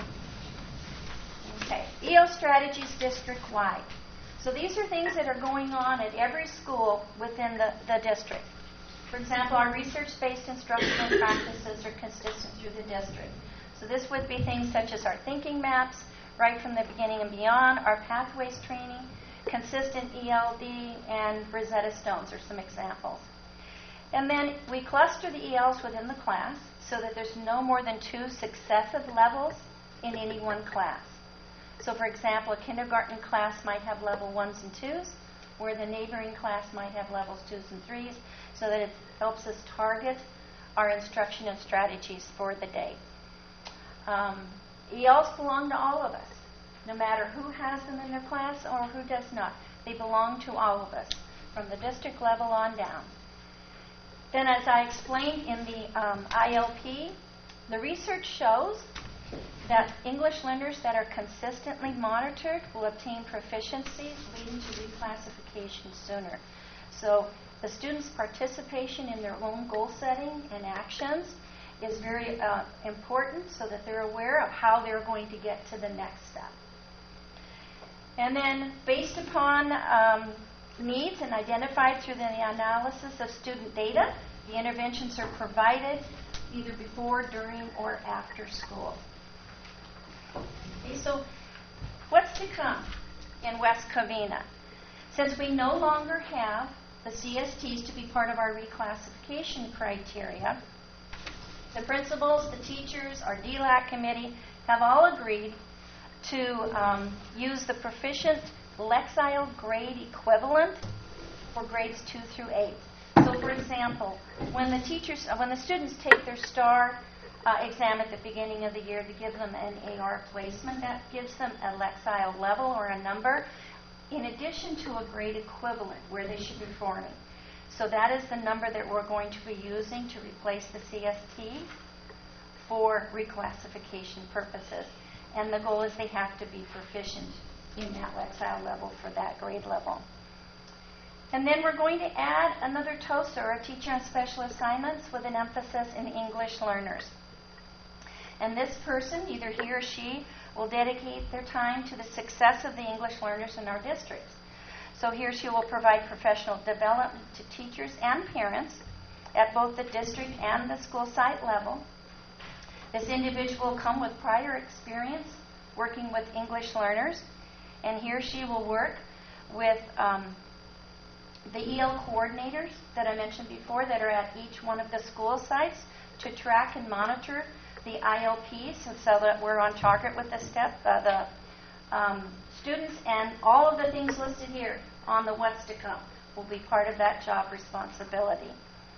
Okay, E L strategies district-wide. So these are things that are going on at every school within the, the district. For example, our research-based instructional practices are consistent through the district. So this would be things such as our thinking maps, right from the beginning and beyond, our pathways training, consistent E L D, and Rosetta Stones are some examples. And then we cluster the E Ls within the class so that there's no more than two successive levels in any one class. So, for example, a kindergarten class might have level ones and twos, where the neighboring class might have levels twos and threes, so that it helps us target our instruction and strategies for the day. Um, E Ls belong to all of us, no matter who has them in their class or who does not. They belong to all of us, from the district level on down. Then, as I explained in the um, I L P, the research shows that English learners that are consistently monitored will obtain proficiencies leading to reclassification sooner. So the students' participation in their own goal setting and actions is very uh, important so that they're aware of how they're going to get to the next step. And then based upon um, needs and identified through the analysis of student data, the interventions are provided either before, during, or after school. Okay, so what's to come in West Covina? Since we no longer have the C S Ts to be part of our reclassification criteria, the principals, the teachers, our D LAC committee have all agreed to um, use the proficient Lexile grade equivalent for grades two through eight. So, for example, when the teachers, uh, when the students take their STAR uh, exam at the beginning of the year to give them an A R placement, that gives them a Lexile level or a number, in addition to a grade equivalent where they should be performing. So that is the number that we're going to be using to replace the C S T for reclassification purposes. And the goal is they have to be proficient in that Lexile level for that grade level. And then we're going to add another TOSA, or a teacher on special assignments, with an emphasis in English learners. And this person, either he or she, will dedicate their time to the success of the English learners in our districts. So he or she will provide professional development to teachers and parents at both the district and the school site level. This individual will come with prior experience working with English learners, and he or she will work with um, the E L coordinators that I mentioned before that are at each one of the school sites to track and monitor the I L Ps, and so that we're on target with the step, uh, the um, students, and all of the things listed here on the what's to come will be part of that job responsibility.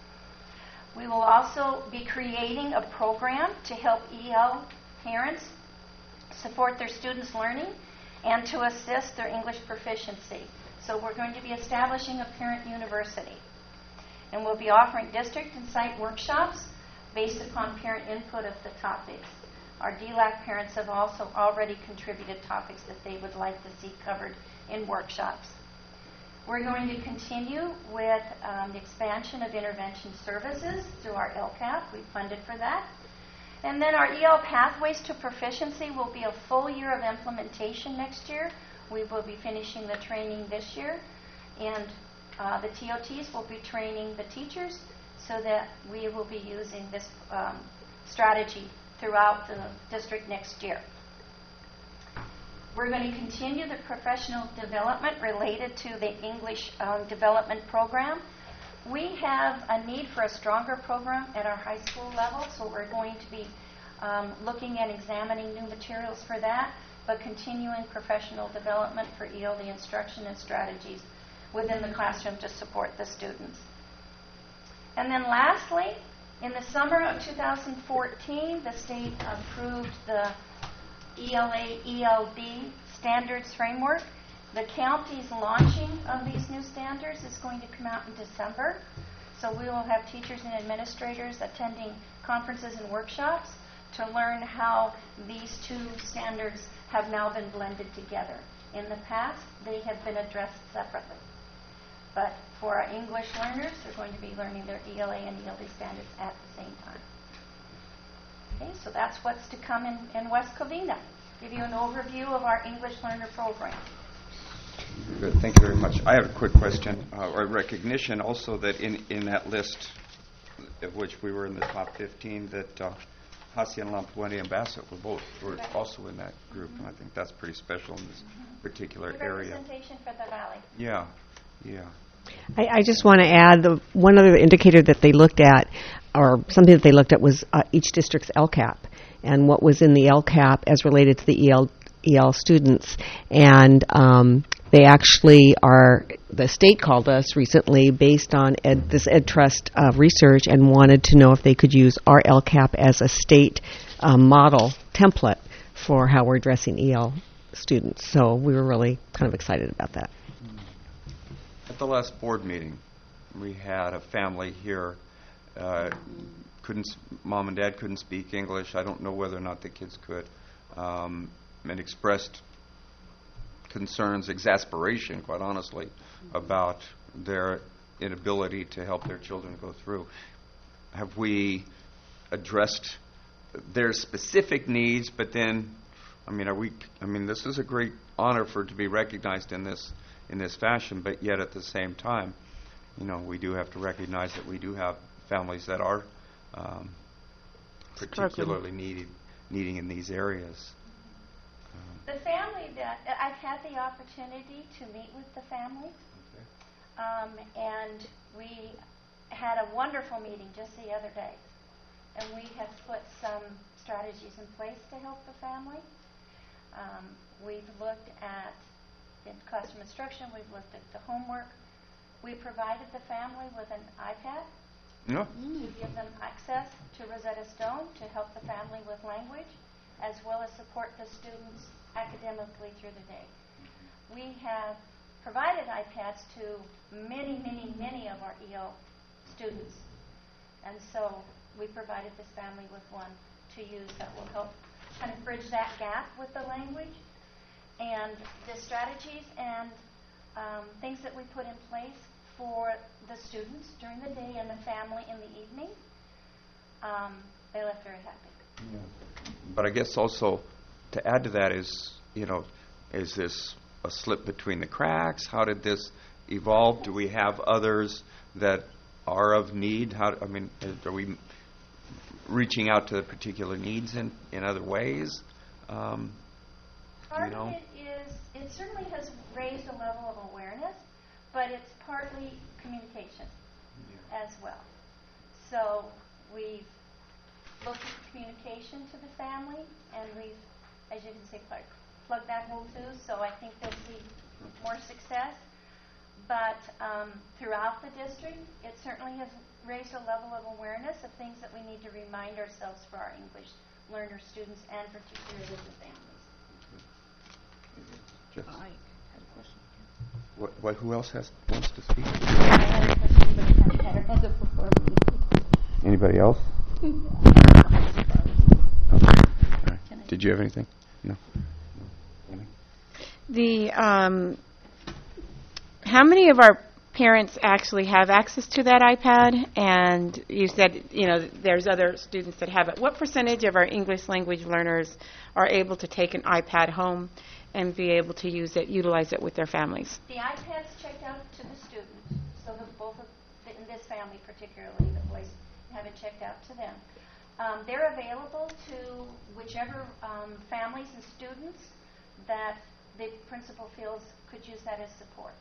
We will also be creating a program to help E L parents support their students' learning and to assist their English proficiency. So we're going to be establishing a parent university. And we'll be offering district and site workshops based upon parent input of the topics. Our D LAC parents have also already contributed topics that they would like to see covered in workshops. We're going to continue with um, the expansion of intervention services through our L C A P. We funded for that. And then our E L Pathways to Proficiency will be a full year of implementation next year. We will be finishing the training this year. And uh, the T O Ts will be training the teachers so that we will be using this um, strategy throughout the district next year. We're going to continue the professional development related to the English um, development program. We have a need for a stronger program at our high school level, so we're going to be um, looking at examining new materials for that, but continuing professional development for E L D instruction and strategies within the classroom to support the students. And then lastly, in the summer of two thousand fourteen, the state approved the E L A E L D standards framework. The county's launching of these new standards is going to come out in December. So we will have teachers and administrators attending conferences and workshops to learn how these two standards have now been blended together. In the past, they have been addressed separately. But for our English learners, they're going to be learning their E L A and E L D standards at the same time. Okay, so that's what's to come in, in West Covina. Give you an overview of our English learner program. Good, thank you very much. I have a quick question, uh, or recognition also that in, in that list, of which we were in the top fifteen, that uh, Hacienda, La Puente, and Bassett were both were also in that group, mm-hmm. and I think that's pretty special in this mm-hmm. particular Good area. Representation for the Valley. Yeah, yeah. I, I just want to add the one other indicator that they looked at, or something that they looked at, was uh, each district's L C A P and what was in the L C A P as related to the E L E L students. And um, they actually are, the state called us recently based on ed, this EdTrust uh, research and wanted to know if they could use our L C A P as a state uh, model template for how we're addressing E L students. So we were really kind of excited about that. At the last board meeting, we had a family here. Uh, couldn't mom and dad couldn't speak English. I don't know whether or not the kids could, um, and expressed concerns, exasperation, quite honestly, about their inability to help their children go through. Have we addressed their specific needs? But then, I mean, are we? I mean, this is a great honor for to be recognized in this in this fashion. But yet, at the same time, you know, we do have to recognize that we do have families that are um, particularly needed, needing in these areas. The family that I've had the opportunity to meet with the family, Okay. um, and we had a wonderful meeting just the other day, and we have put some strategies in place to help the family. Um, we've looked at in classroom instruction, we've looked at the homework. We provided the family with an iPad No. to give them access to Rosetta Stone to help the family with language, as well as support the students academically through the day. We have provided iPads to many, many, many of our E L students. And so we provided this family with one to use that will help kind of bridge that gap with the language. And the strategies and um, things that we put in place for the students during the day and the family in the evening, um, they left very happy. Yeah. But I guess also to add to that is, you know, is this a slip between the cracks? How did this evolve? Do we have others that are of need? How, I mean, are we reaching out to particular needs in, in other ways? Um, Part you know? of it is, it certainly has raised a level of awareness, but it's partly communication Yeah. as well. So we've looked at communication to the family, and we've, as you can see, plug, plug that hole too, so I think they'll see more success. but um, throughout the district, it certainly has raised a level of awareness of things that we need to remind ourselves for our English learner students and particularly the families. Just- I had a question. What, what, who else has, wants to speak? I had a question, but I had another before me. Anybody else? Okay. All right. Did you have anything? No. The um, how many of our parents actually have access to that iPad? And you said, you know, there's other students that have it. What percentage of our English language learners are able to take an iPad home and be able to use it, utilize it with their families? The iPad's checked out to the students, so that both of, the, in this family particularly, the boys have it checked out to them. Um, they're available to whichever um, families and students that the principal feels could use that as support.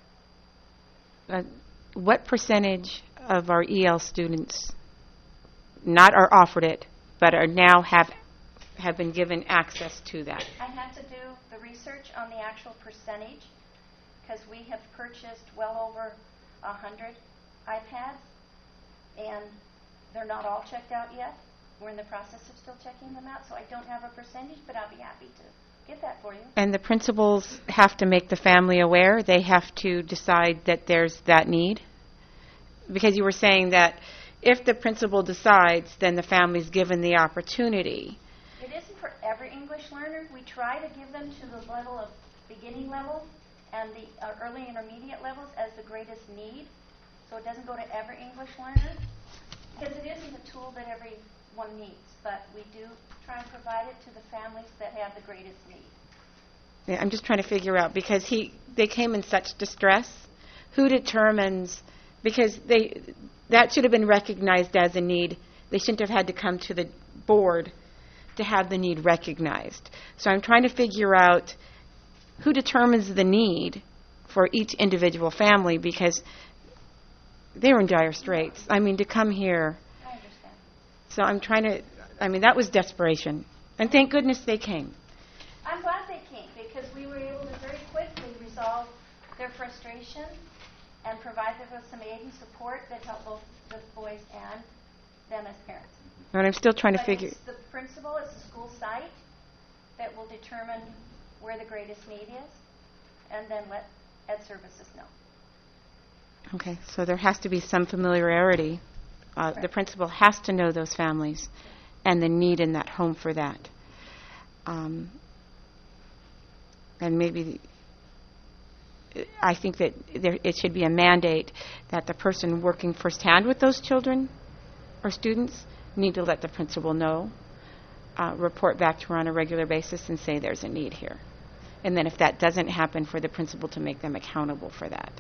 Uh, what percentage of our E L students not are offered it, but are now have have been given access to that? I had to do the research on the actual percentage because we have purchased well over a hundred iPads, and they're not all checked out yet. We're in the process of still checking them out, so I don't have a percentage, but I'll be happy to get that for you. And the principals have to make the family aware. They have to decide that there's that need. Because you were saying that if the principal decides, then the family's given the opportunity. It isn't for every English learner. We try to give them to the level of beginning level and the uh, early intermediate levels as the greatest need. So it doesn't go to every English learner because it isn't a tool that everyone needs. But we do try and provide it to the families that have the greatest need. Yeah, I'm just trying to figure out, because he they came in such distress. Who determines, because they that should have been recognized as a need. They shouldn't have had to come to the board to have the need recognized. So I'm trying to figure out who determines the need for each individual family, because they're in dire straits. I mean, to come here. I understand. So I'm trying to, I mean, that was desperation. And thank goodness they came. I'm glad they came because we were able to very quickly resolve their frustration and provide them with some aid and support that helped both the boys and them as parents. And I'm still trying to But figure. it's the principal, it's the school site that will determine where the greatest need is, and then let Ed Services know. Okay, so there has to be some familiarity. Uh, the principal has to know those families and the need in that home for that. Um, and maybe the, I think that there, it should be a mandate that the person working firsthand with those children or students need to let the principal know, uh, report back to her on a regular basis and say there's a need here. And then if that doesn't happen, for the principal to make them accountable for that.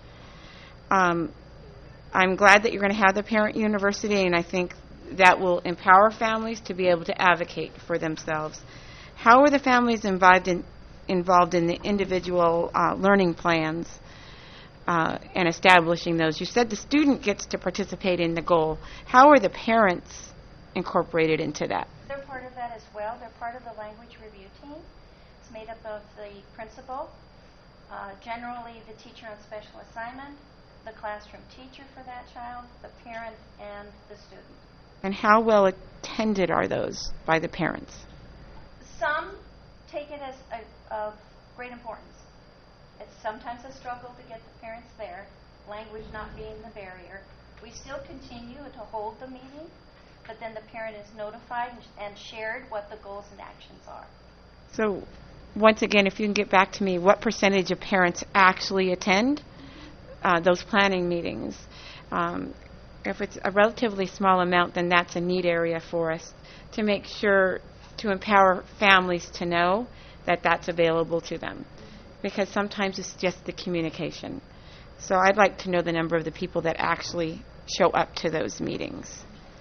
Um, I'm glad that you're going to have the parent university, and I think that will empower families to be able to advocate for themselves. How are the families involved in, involved in the individual uh, learning plans uh, and establishing those? You said the student gets to participate in the goal. How are the parents incorporated into that? They're part of that as well. They're part of the language review team. It's made up of the principal, uh, generally the teacher on special assignment, the classroom teacher for that child, the parent, and the student. And how well attended are those by the parents? Some take it as a, of great importance. It's sometimes a struggle to get the parents there, language not being the barrier. We still continue to hold the meeting, but then the parent is notified and, and shared what the goals and actions are. So, once again, if you can get back to me, what percentage of parents actually attend uh, those planning meetings? Um, if it's a relatively small amount, then that's a need area for us to make sure to empower families to know that that's available to them, because sometimes it's just the communication. So I'd like to know the number of the people that actually show up to those meetings.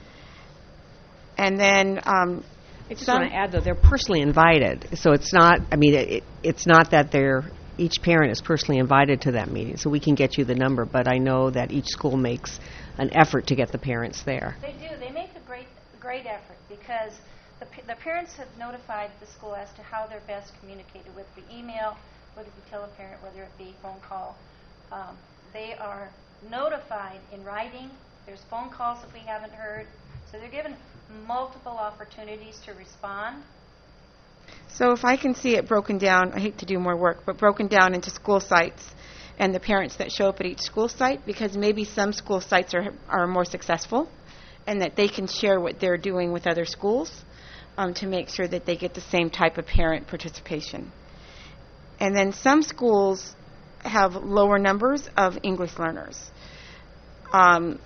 And then um, I just some want to add, though, they're personally invited. So it's not, I mean, it, it's not that they're, each parent is personally invited to that meeting. So we can get you the number, but I know that each school makes an effort to get the parents there. They do. They make a great, great effort because the, p- the parents have notified the school as to how they're best communicated with the email, whether it be tell a parent, whether it be phone call. Um, They are notified in writing. There's phone calls that we haven't heard. So they're given multiple opportunities to respond. So if I can see it broken down, I hate to do more work, but broken down into school sites and the parents that show up at each school site, because maybe some school sites are are more successful and that they can share what they're doing with other schools um, to make sure that they get the same type of parent participation. And then some schools have lower numbers of English learners. Um,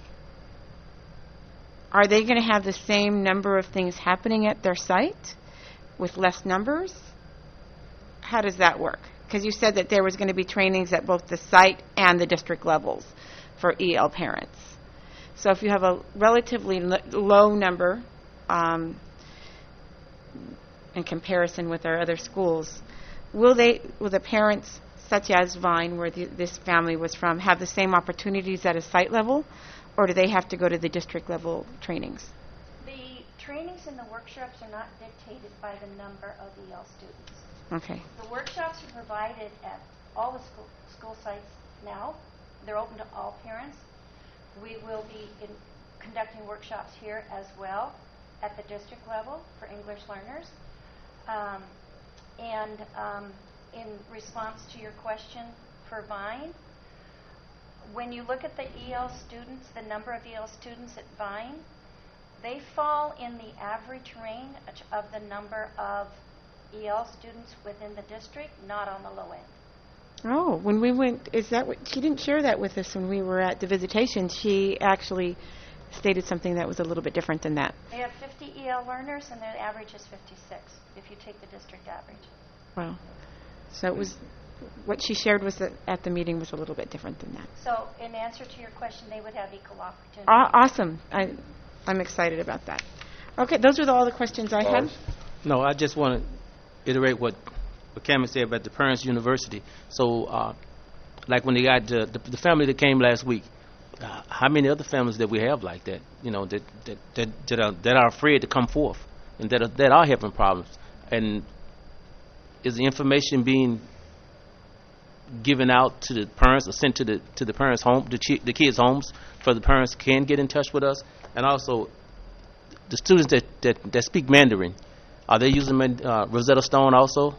are they going to have the same number of things happening at their site with less numbers? How does that work? Because you said that there was going to be trainings at both the site and the district levels for E L parents. So if you have a relatively l- low number um, in comparison with our other schools, will they, will the parents, such as Vine, where the, this family was from, have the same opportunities at a site level, or do they have to go to the district level trainings? The trainings and the workshops are not dictated by the number of E L students. Okay. The workshops are provided at all the school, school sites now. They're open to all parents. We will be in conducting workshops here as well at the district level for English learners. Um, and um, in response to your question for Vine, when you look at the E L students, the number of E L students at Vine, they fall in the average range of the number of E L students within the district, not on the low end. Oh, when we went, is that what, she didn't share that with us when we were at the visitation. She actually stated something that was a little bit different than that. They have fifty E L learners, and their average is fifty-six, if you take the district average. Wow. So it was, what she shared was that at the meeting was a little bit different than that. So in answer to your question, they would have equal opportunity. Aw awesome. I, I'm excited about that. Okay, those are the, all the questions I had. No, I just want to iterate what, what Cameron said about the Parents University. So, uh, like when they got the, the, the family that came last week, uh, how many other families that we have like that, you know, that that, that, that, are, that are afraid to come forth and that are, that are having problems? And is the information being given out to the parents or sent to the to the parents' home, the, chi- the kids' homes, for the parents can get in touch with us? And also, the students that, that, that speak Mandarin, are they using uh, Rosetta Stone also?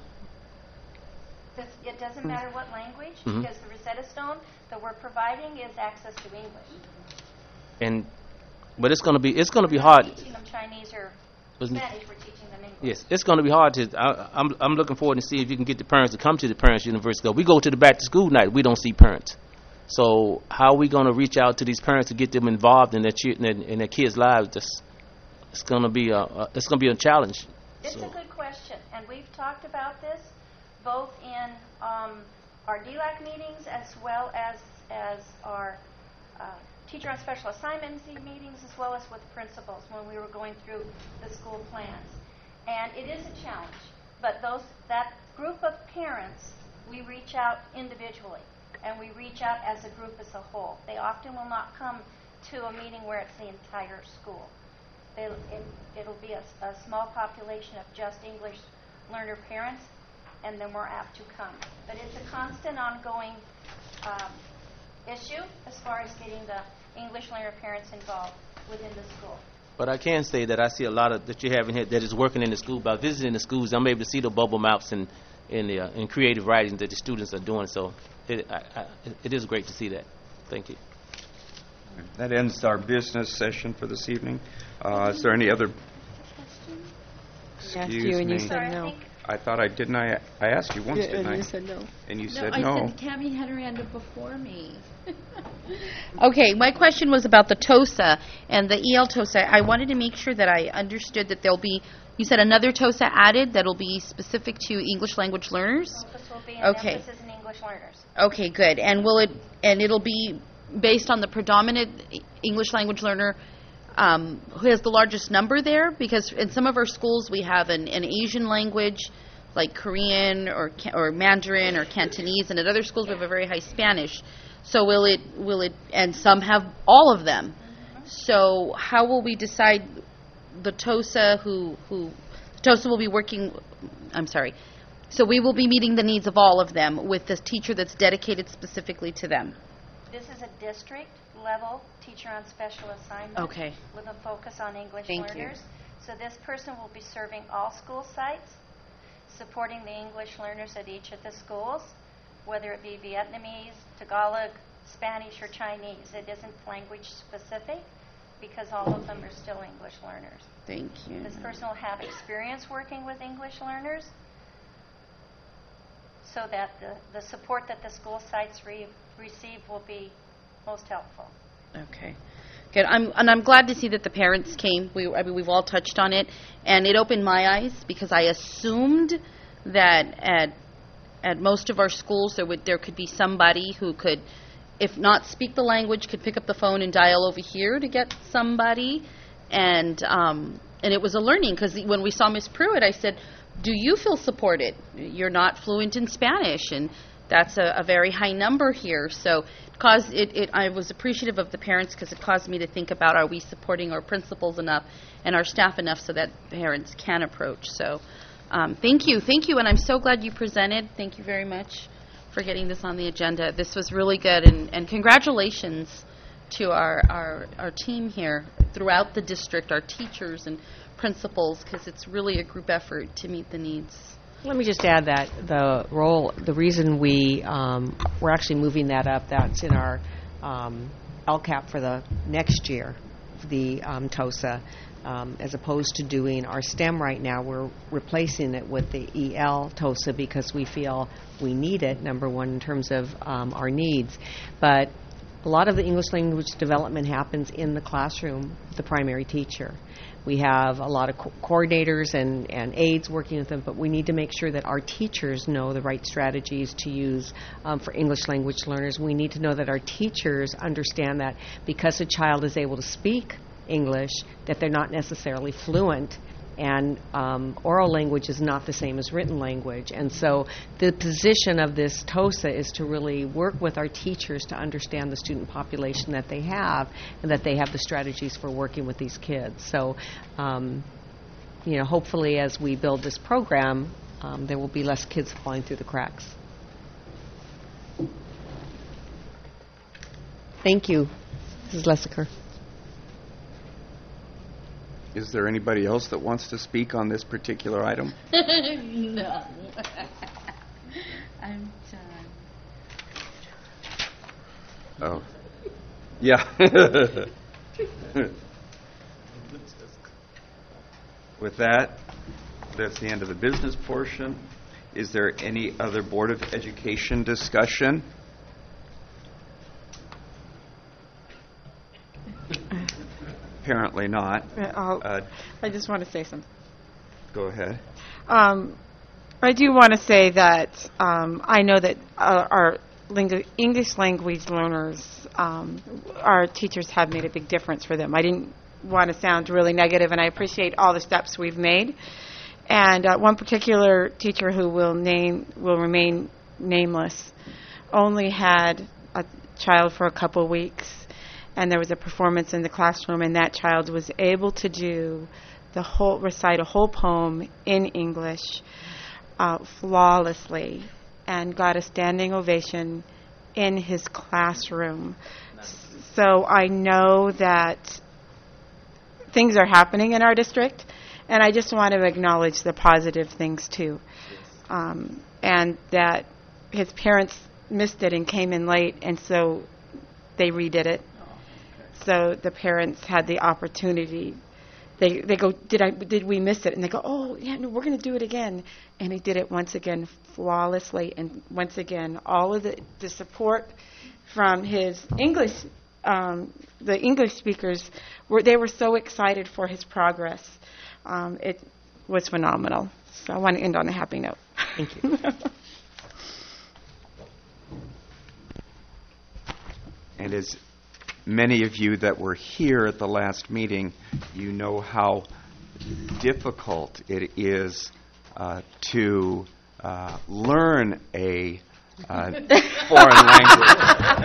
This, it doesn't matter what language, Mm-hmm. because the Rosetta Stone that we're providing is access to English. And but it's going to be it's going to be We're hard. not teaching them Chinese or Wasn't- Spanish. We're teaching them English. Yes, it's going to be hard to. I, I'm I'm looking forward to see if you can get the parents to come to the Parents University. We go to the back to school night, we don't see parents. So how are we going to reach out to these parents to get them involved in their chi- in their, in their kids' lives? Just, it's going to be a, a it's going to be a challenge. It's So- a good question, and we've talked about this both in um, our D LAC meetings as well as as our uh, teacher on special assignments meetings, as well as with principals when we were going through the school plans. And it is a challenge, but those that group of parents, we reach out individually, and we reach out as a group as a whole. They often will not come to a meeting where it's the entire school. They'll, it, it'll be a, a small population of just English learner parents, and then we're apt to come. But it's a constant ongoing um, issue as far as getting the English learner parents involved within the school. But I can say that I see a lot of that you have in here that is working in the school. By visiting the schools, I'm able to see the bubble maps and in the uh, in creative writing that the students are doing. So it I, I, it is great to see that. Thank you. That ends our business session for this evening. Uh, is there any other? I asked Excuse you and you me. said no. I thought I didn't. I I asked you once, Yeah, didn't and I? you said no. And you No, said I no. said Tammy had her hand up before me. Okay, my question was about the TOSA and the E L TOSA. I wanted to make sure that I understood that there'll be, you said another TOSA added that'll be specific to English language learners? Focus will be an Okay. emphasis in English learners. Okay, good. And will it, and it'll be based on the predominant E- English language learner um, who has the largest number there? Because in some of our schools we have an, an Asian language, like Korean or Ca- or Mandarin or Cantonese, and at other schools we have a very high Spanish. So will it, will it, and some have all of them. So how will we decide the TOSA who, who, TOSA will be working, I'm sorry, so we will be meeting the needs of all of them with this teacher that's dedicated specifically to them. This is a district-level teacher on special assignment. Okay. With a focus on English Thank you. learners. So this person will be serving all school sites, supporting the English learners at each of the schools, whether it be Vietnamese, Tagalog, Spanish, or Chinese. It isn't language specific because all of them are still English learners. Thank you. This person will have experience working with English learners so that the, the support that the school sites re- receive will be most helpful. Okay. Good. I'm, and I'm glad to see that the parents came. We, I mean, we've all touched on it, and it opened my eyes because I assumed that at at most of our schools there would there could be somebody who could, if not speak the language, could pick up the phone and dial over here to get somebody, and um, and it was a learning because when we saw Miss Pruitt, I said, "Do you feel supported? You're not fluent in Spanish, and that's a, a very high number here." So it caused it, it. I was appreciative of the parents because it caused me to think about: are we supporting our principals enough and our staff enough so that parents can approach? So, um, thank you, thank you, and I'm so glad you presented. Thank you very much for getting this on the agenda. This was really good, and, and congratulations to our, our our team here throughout the district, our teachers and principals, because it's really a group effort to meet the needs. Let me just add that the role, the reason we, um, we're actually moving that up, that's in our um, L C A P for the next year, the um, TOSA, um, as opposed to doing our STEM right now. We're replacing it with the E L TOSA because we feel we need it, number one, in terms of um, our needs. But a lot of the English language development happens in the classroom with the primary teacher. We have a lot of co- coordinators and, and aides working with them, but we need to make sure that our teachers know the right strategies to use um, for English language learners. We need to know that our teachers understand that because a child is able to speak English, that they're not necessarily fluent, and um, oral language is not the same as written language. And so the position of this TOSA is to really work with our teachers to understand the student population that they have and that they have the strategies for working with these kids. So, um, you know, hopefully as we build this program, um, there will be less kids falling through the cracks. Thank you. This is Lessiker. Is there anybody else that wants to speak on this particular item? No. I'm done. Oh. Yeah. With that, that's the end of the business portion. Is there any other Board of Education discussion? Apparently not. I'll, Uh, I just want to say something. Go ahead. Um, I do want to say that um, I know that uh, our lingu- English language learners, um, our teachers have made a big difference for them. I didn't want to sound really negative, and I appreciate all the steps we've made. And uh, one particular teacher who will name will remain nameless only had a child for a couple weeks, and there was a performance in the classroom, and that child was able to do the whole, recite a whole poem in English uh, flawlessly, and got a standing ovation in his classroom. So I know that things are happening in our district, and I just want to acknowledge the positive things too, um, and that his parents missed it and came in late, and so they redid it. So the parents had the opportunity. They they go, did I did we miss it? And they go, oh yeah, no, we're going to do it again. And he did it once again flawlessly. And once again, all of the, the support from his English, um, the English speakers, were they were so excited for his progress. Um, it was phenomenal. So I want to end on a happy note. Thank you. And as many of you that were here at the last meeting, you know how difficult it is uh, to uh, learn a uh, foreign language,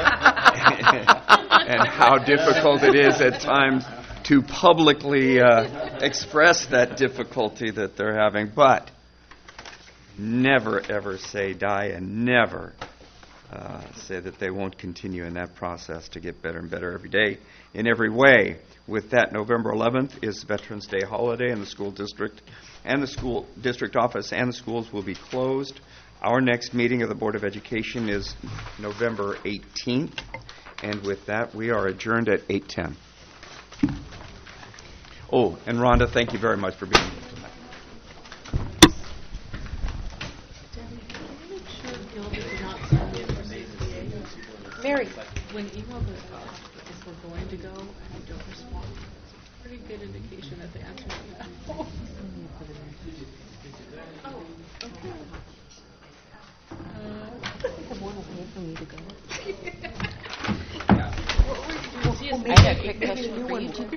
and how difficult it is at times to publicly uh, express that difficulty that they're having. But never, ever say die, and never uh, say that they won't continue in that process to get better and better every day in every way. With that, November eleventh is Veterans Day holiday in the school district, and the school district office and the schools will be closed. Our next meeting of the Board of Education is November eighteenth, and with that, we are adjourned at eight ten. Oh, and Rhonda, thank you very much for being here tonight. Mary. When email goes out, if we're going to go and I don't respond, it's a pretty good indication that the answer is no. Oh, okay. Someone will pay for me to go. What were you doing? I had a quick question for you.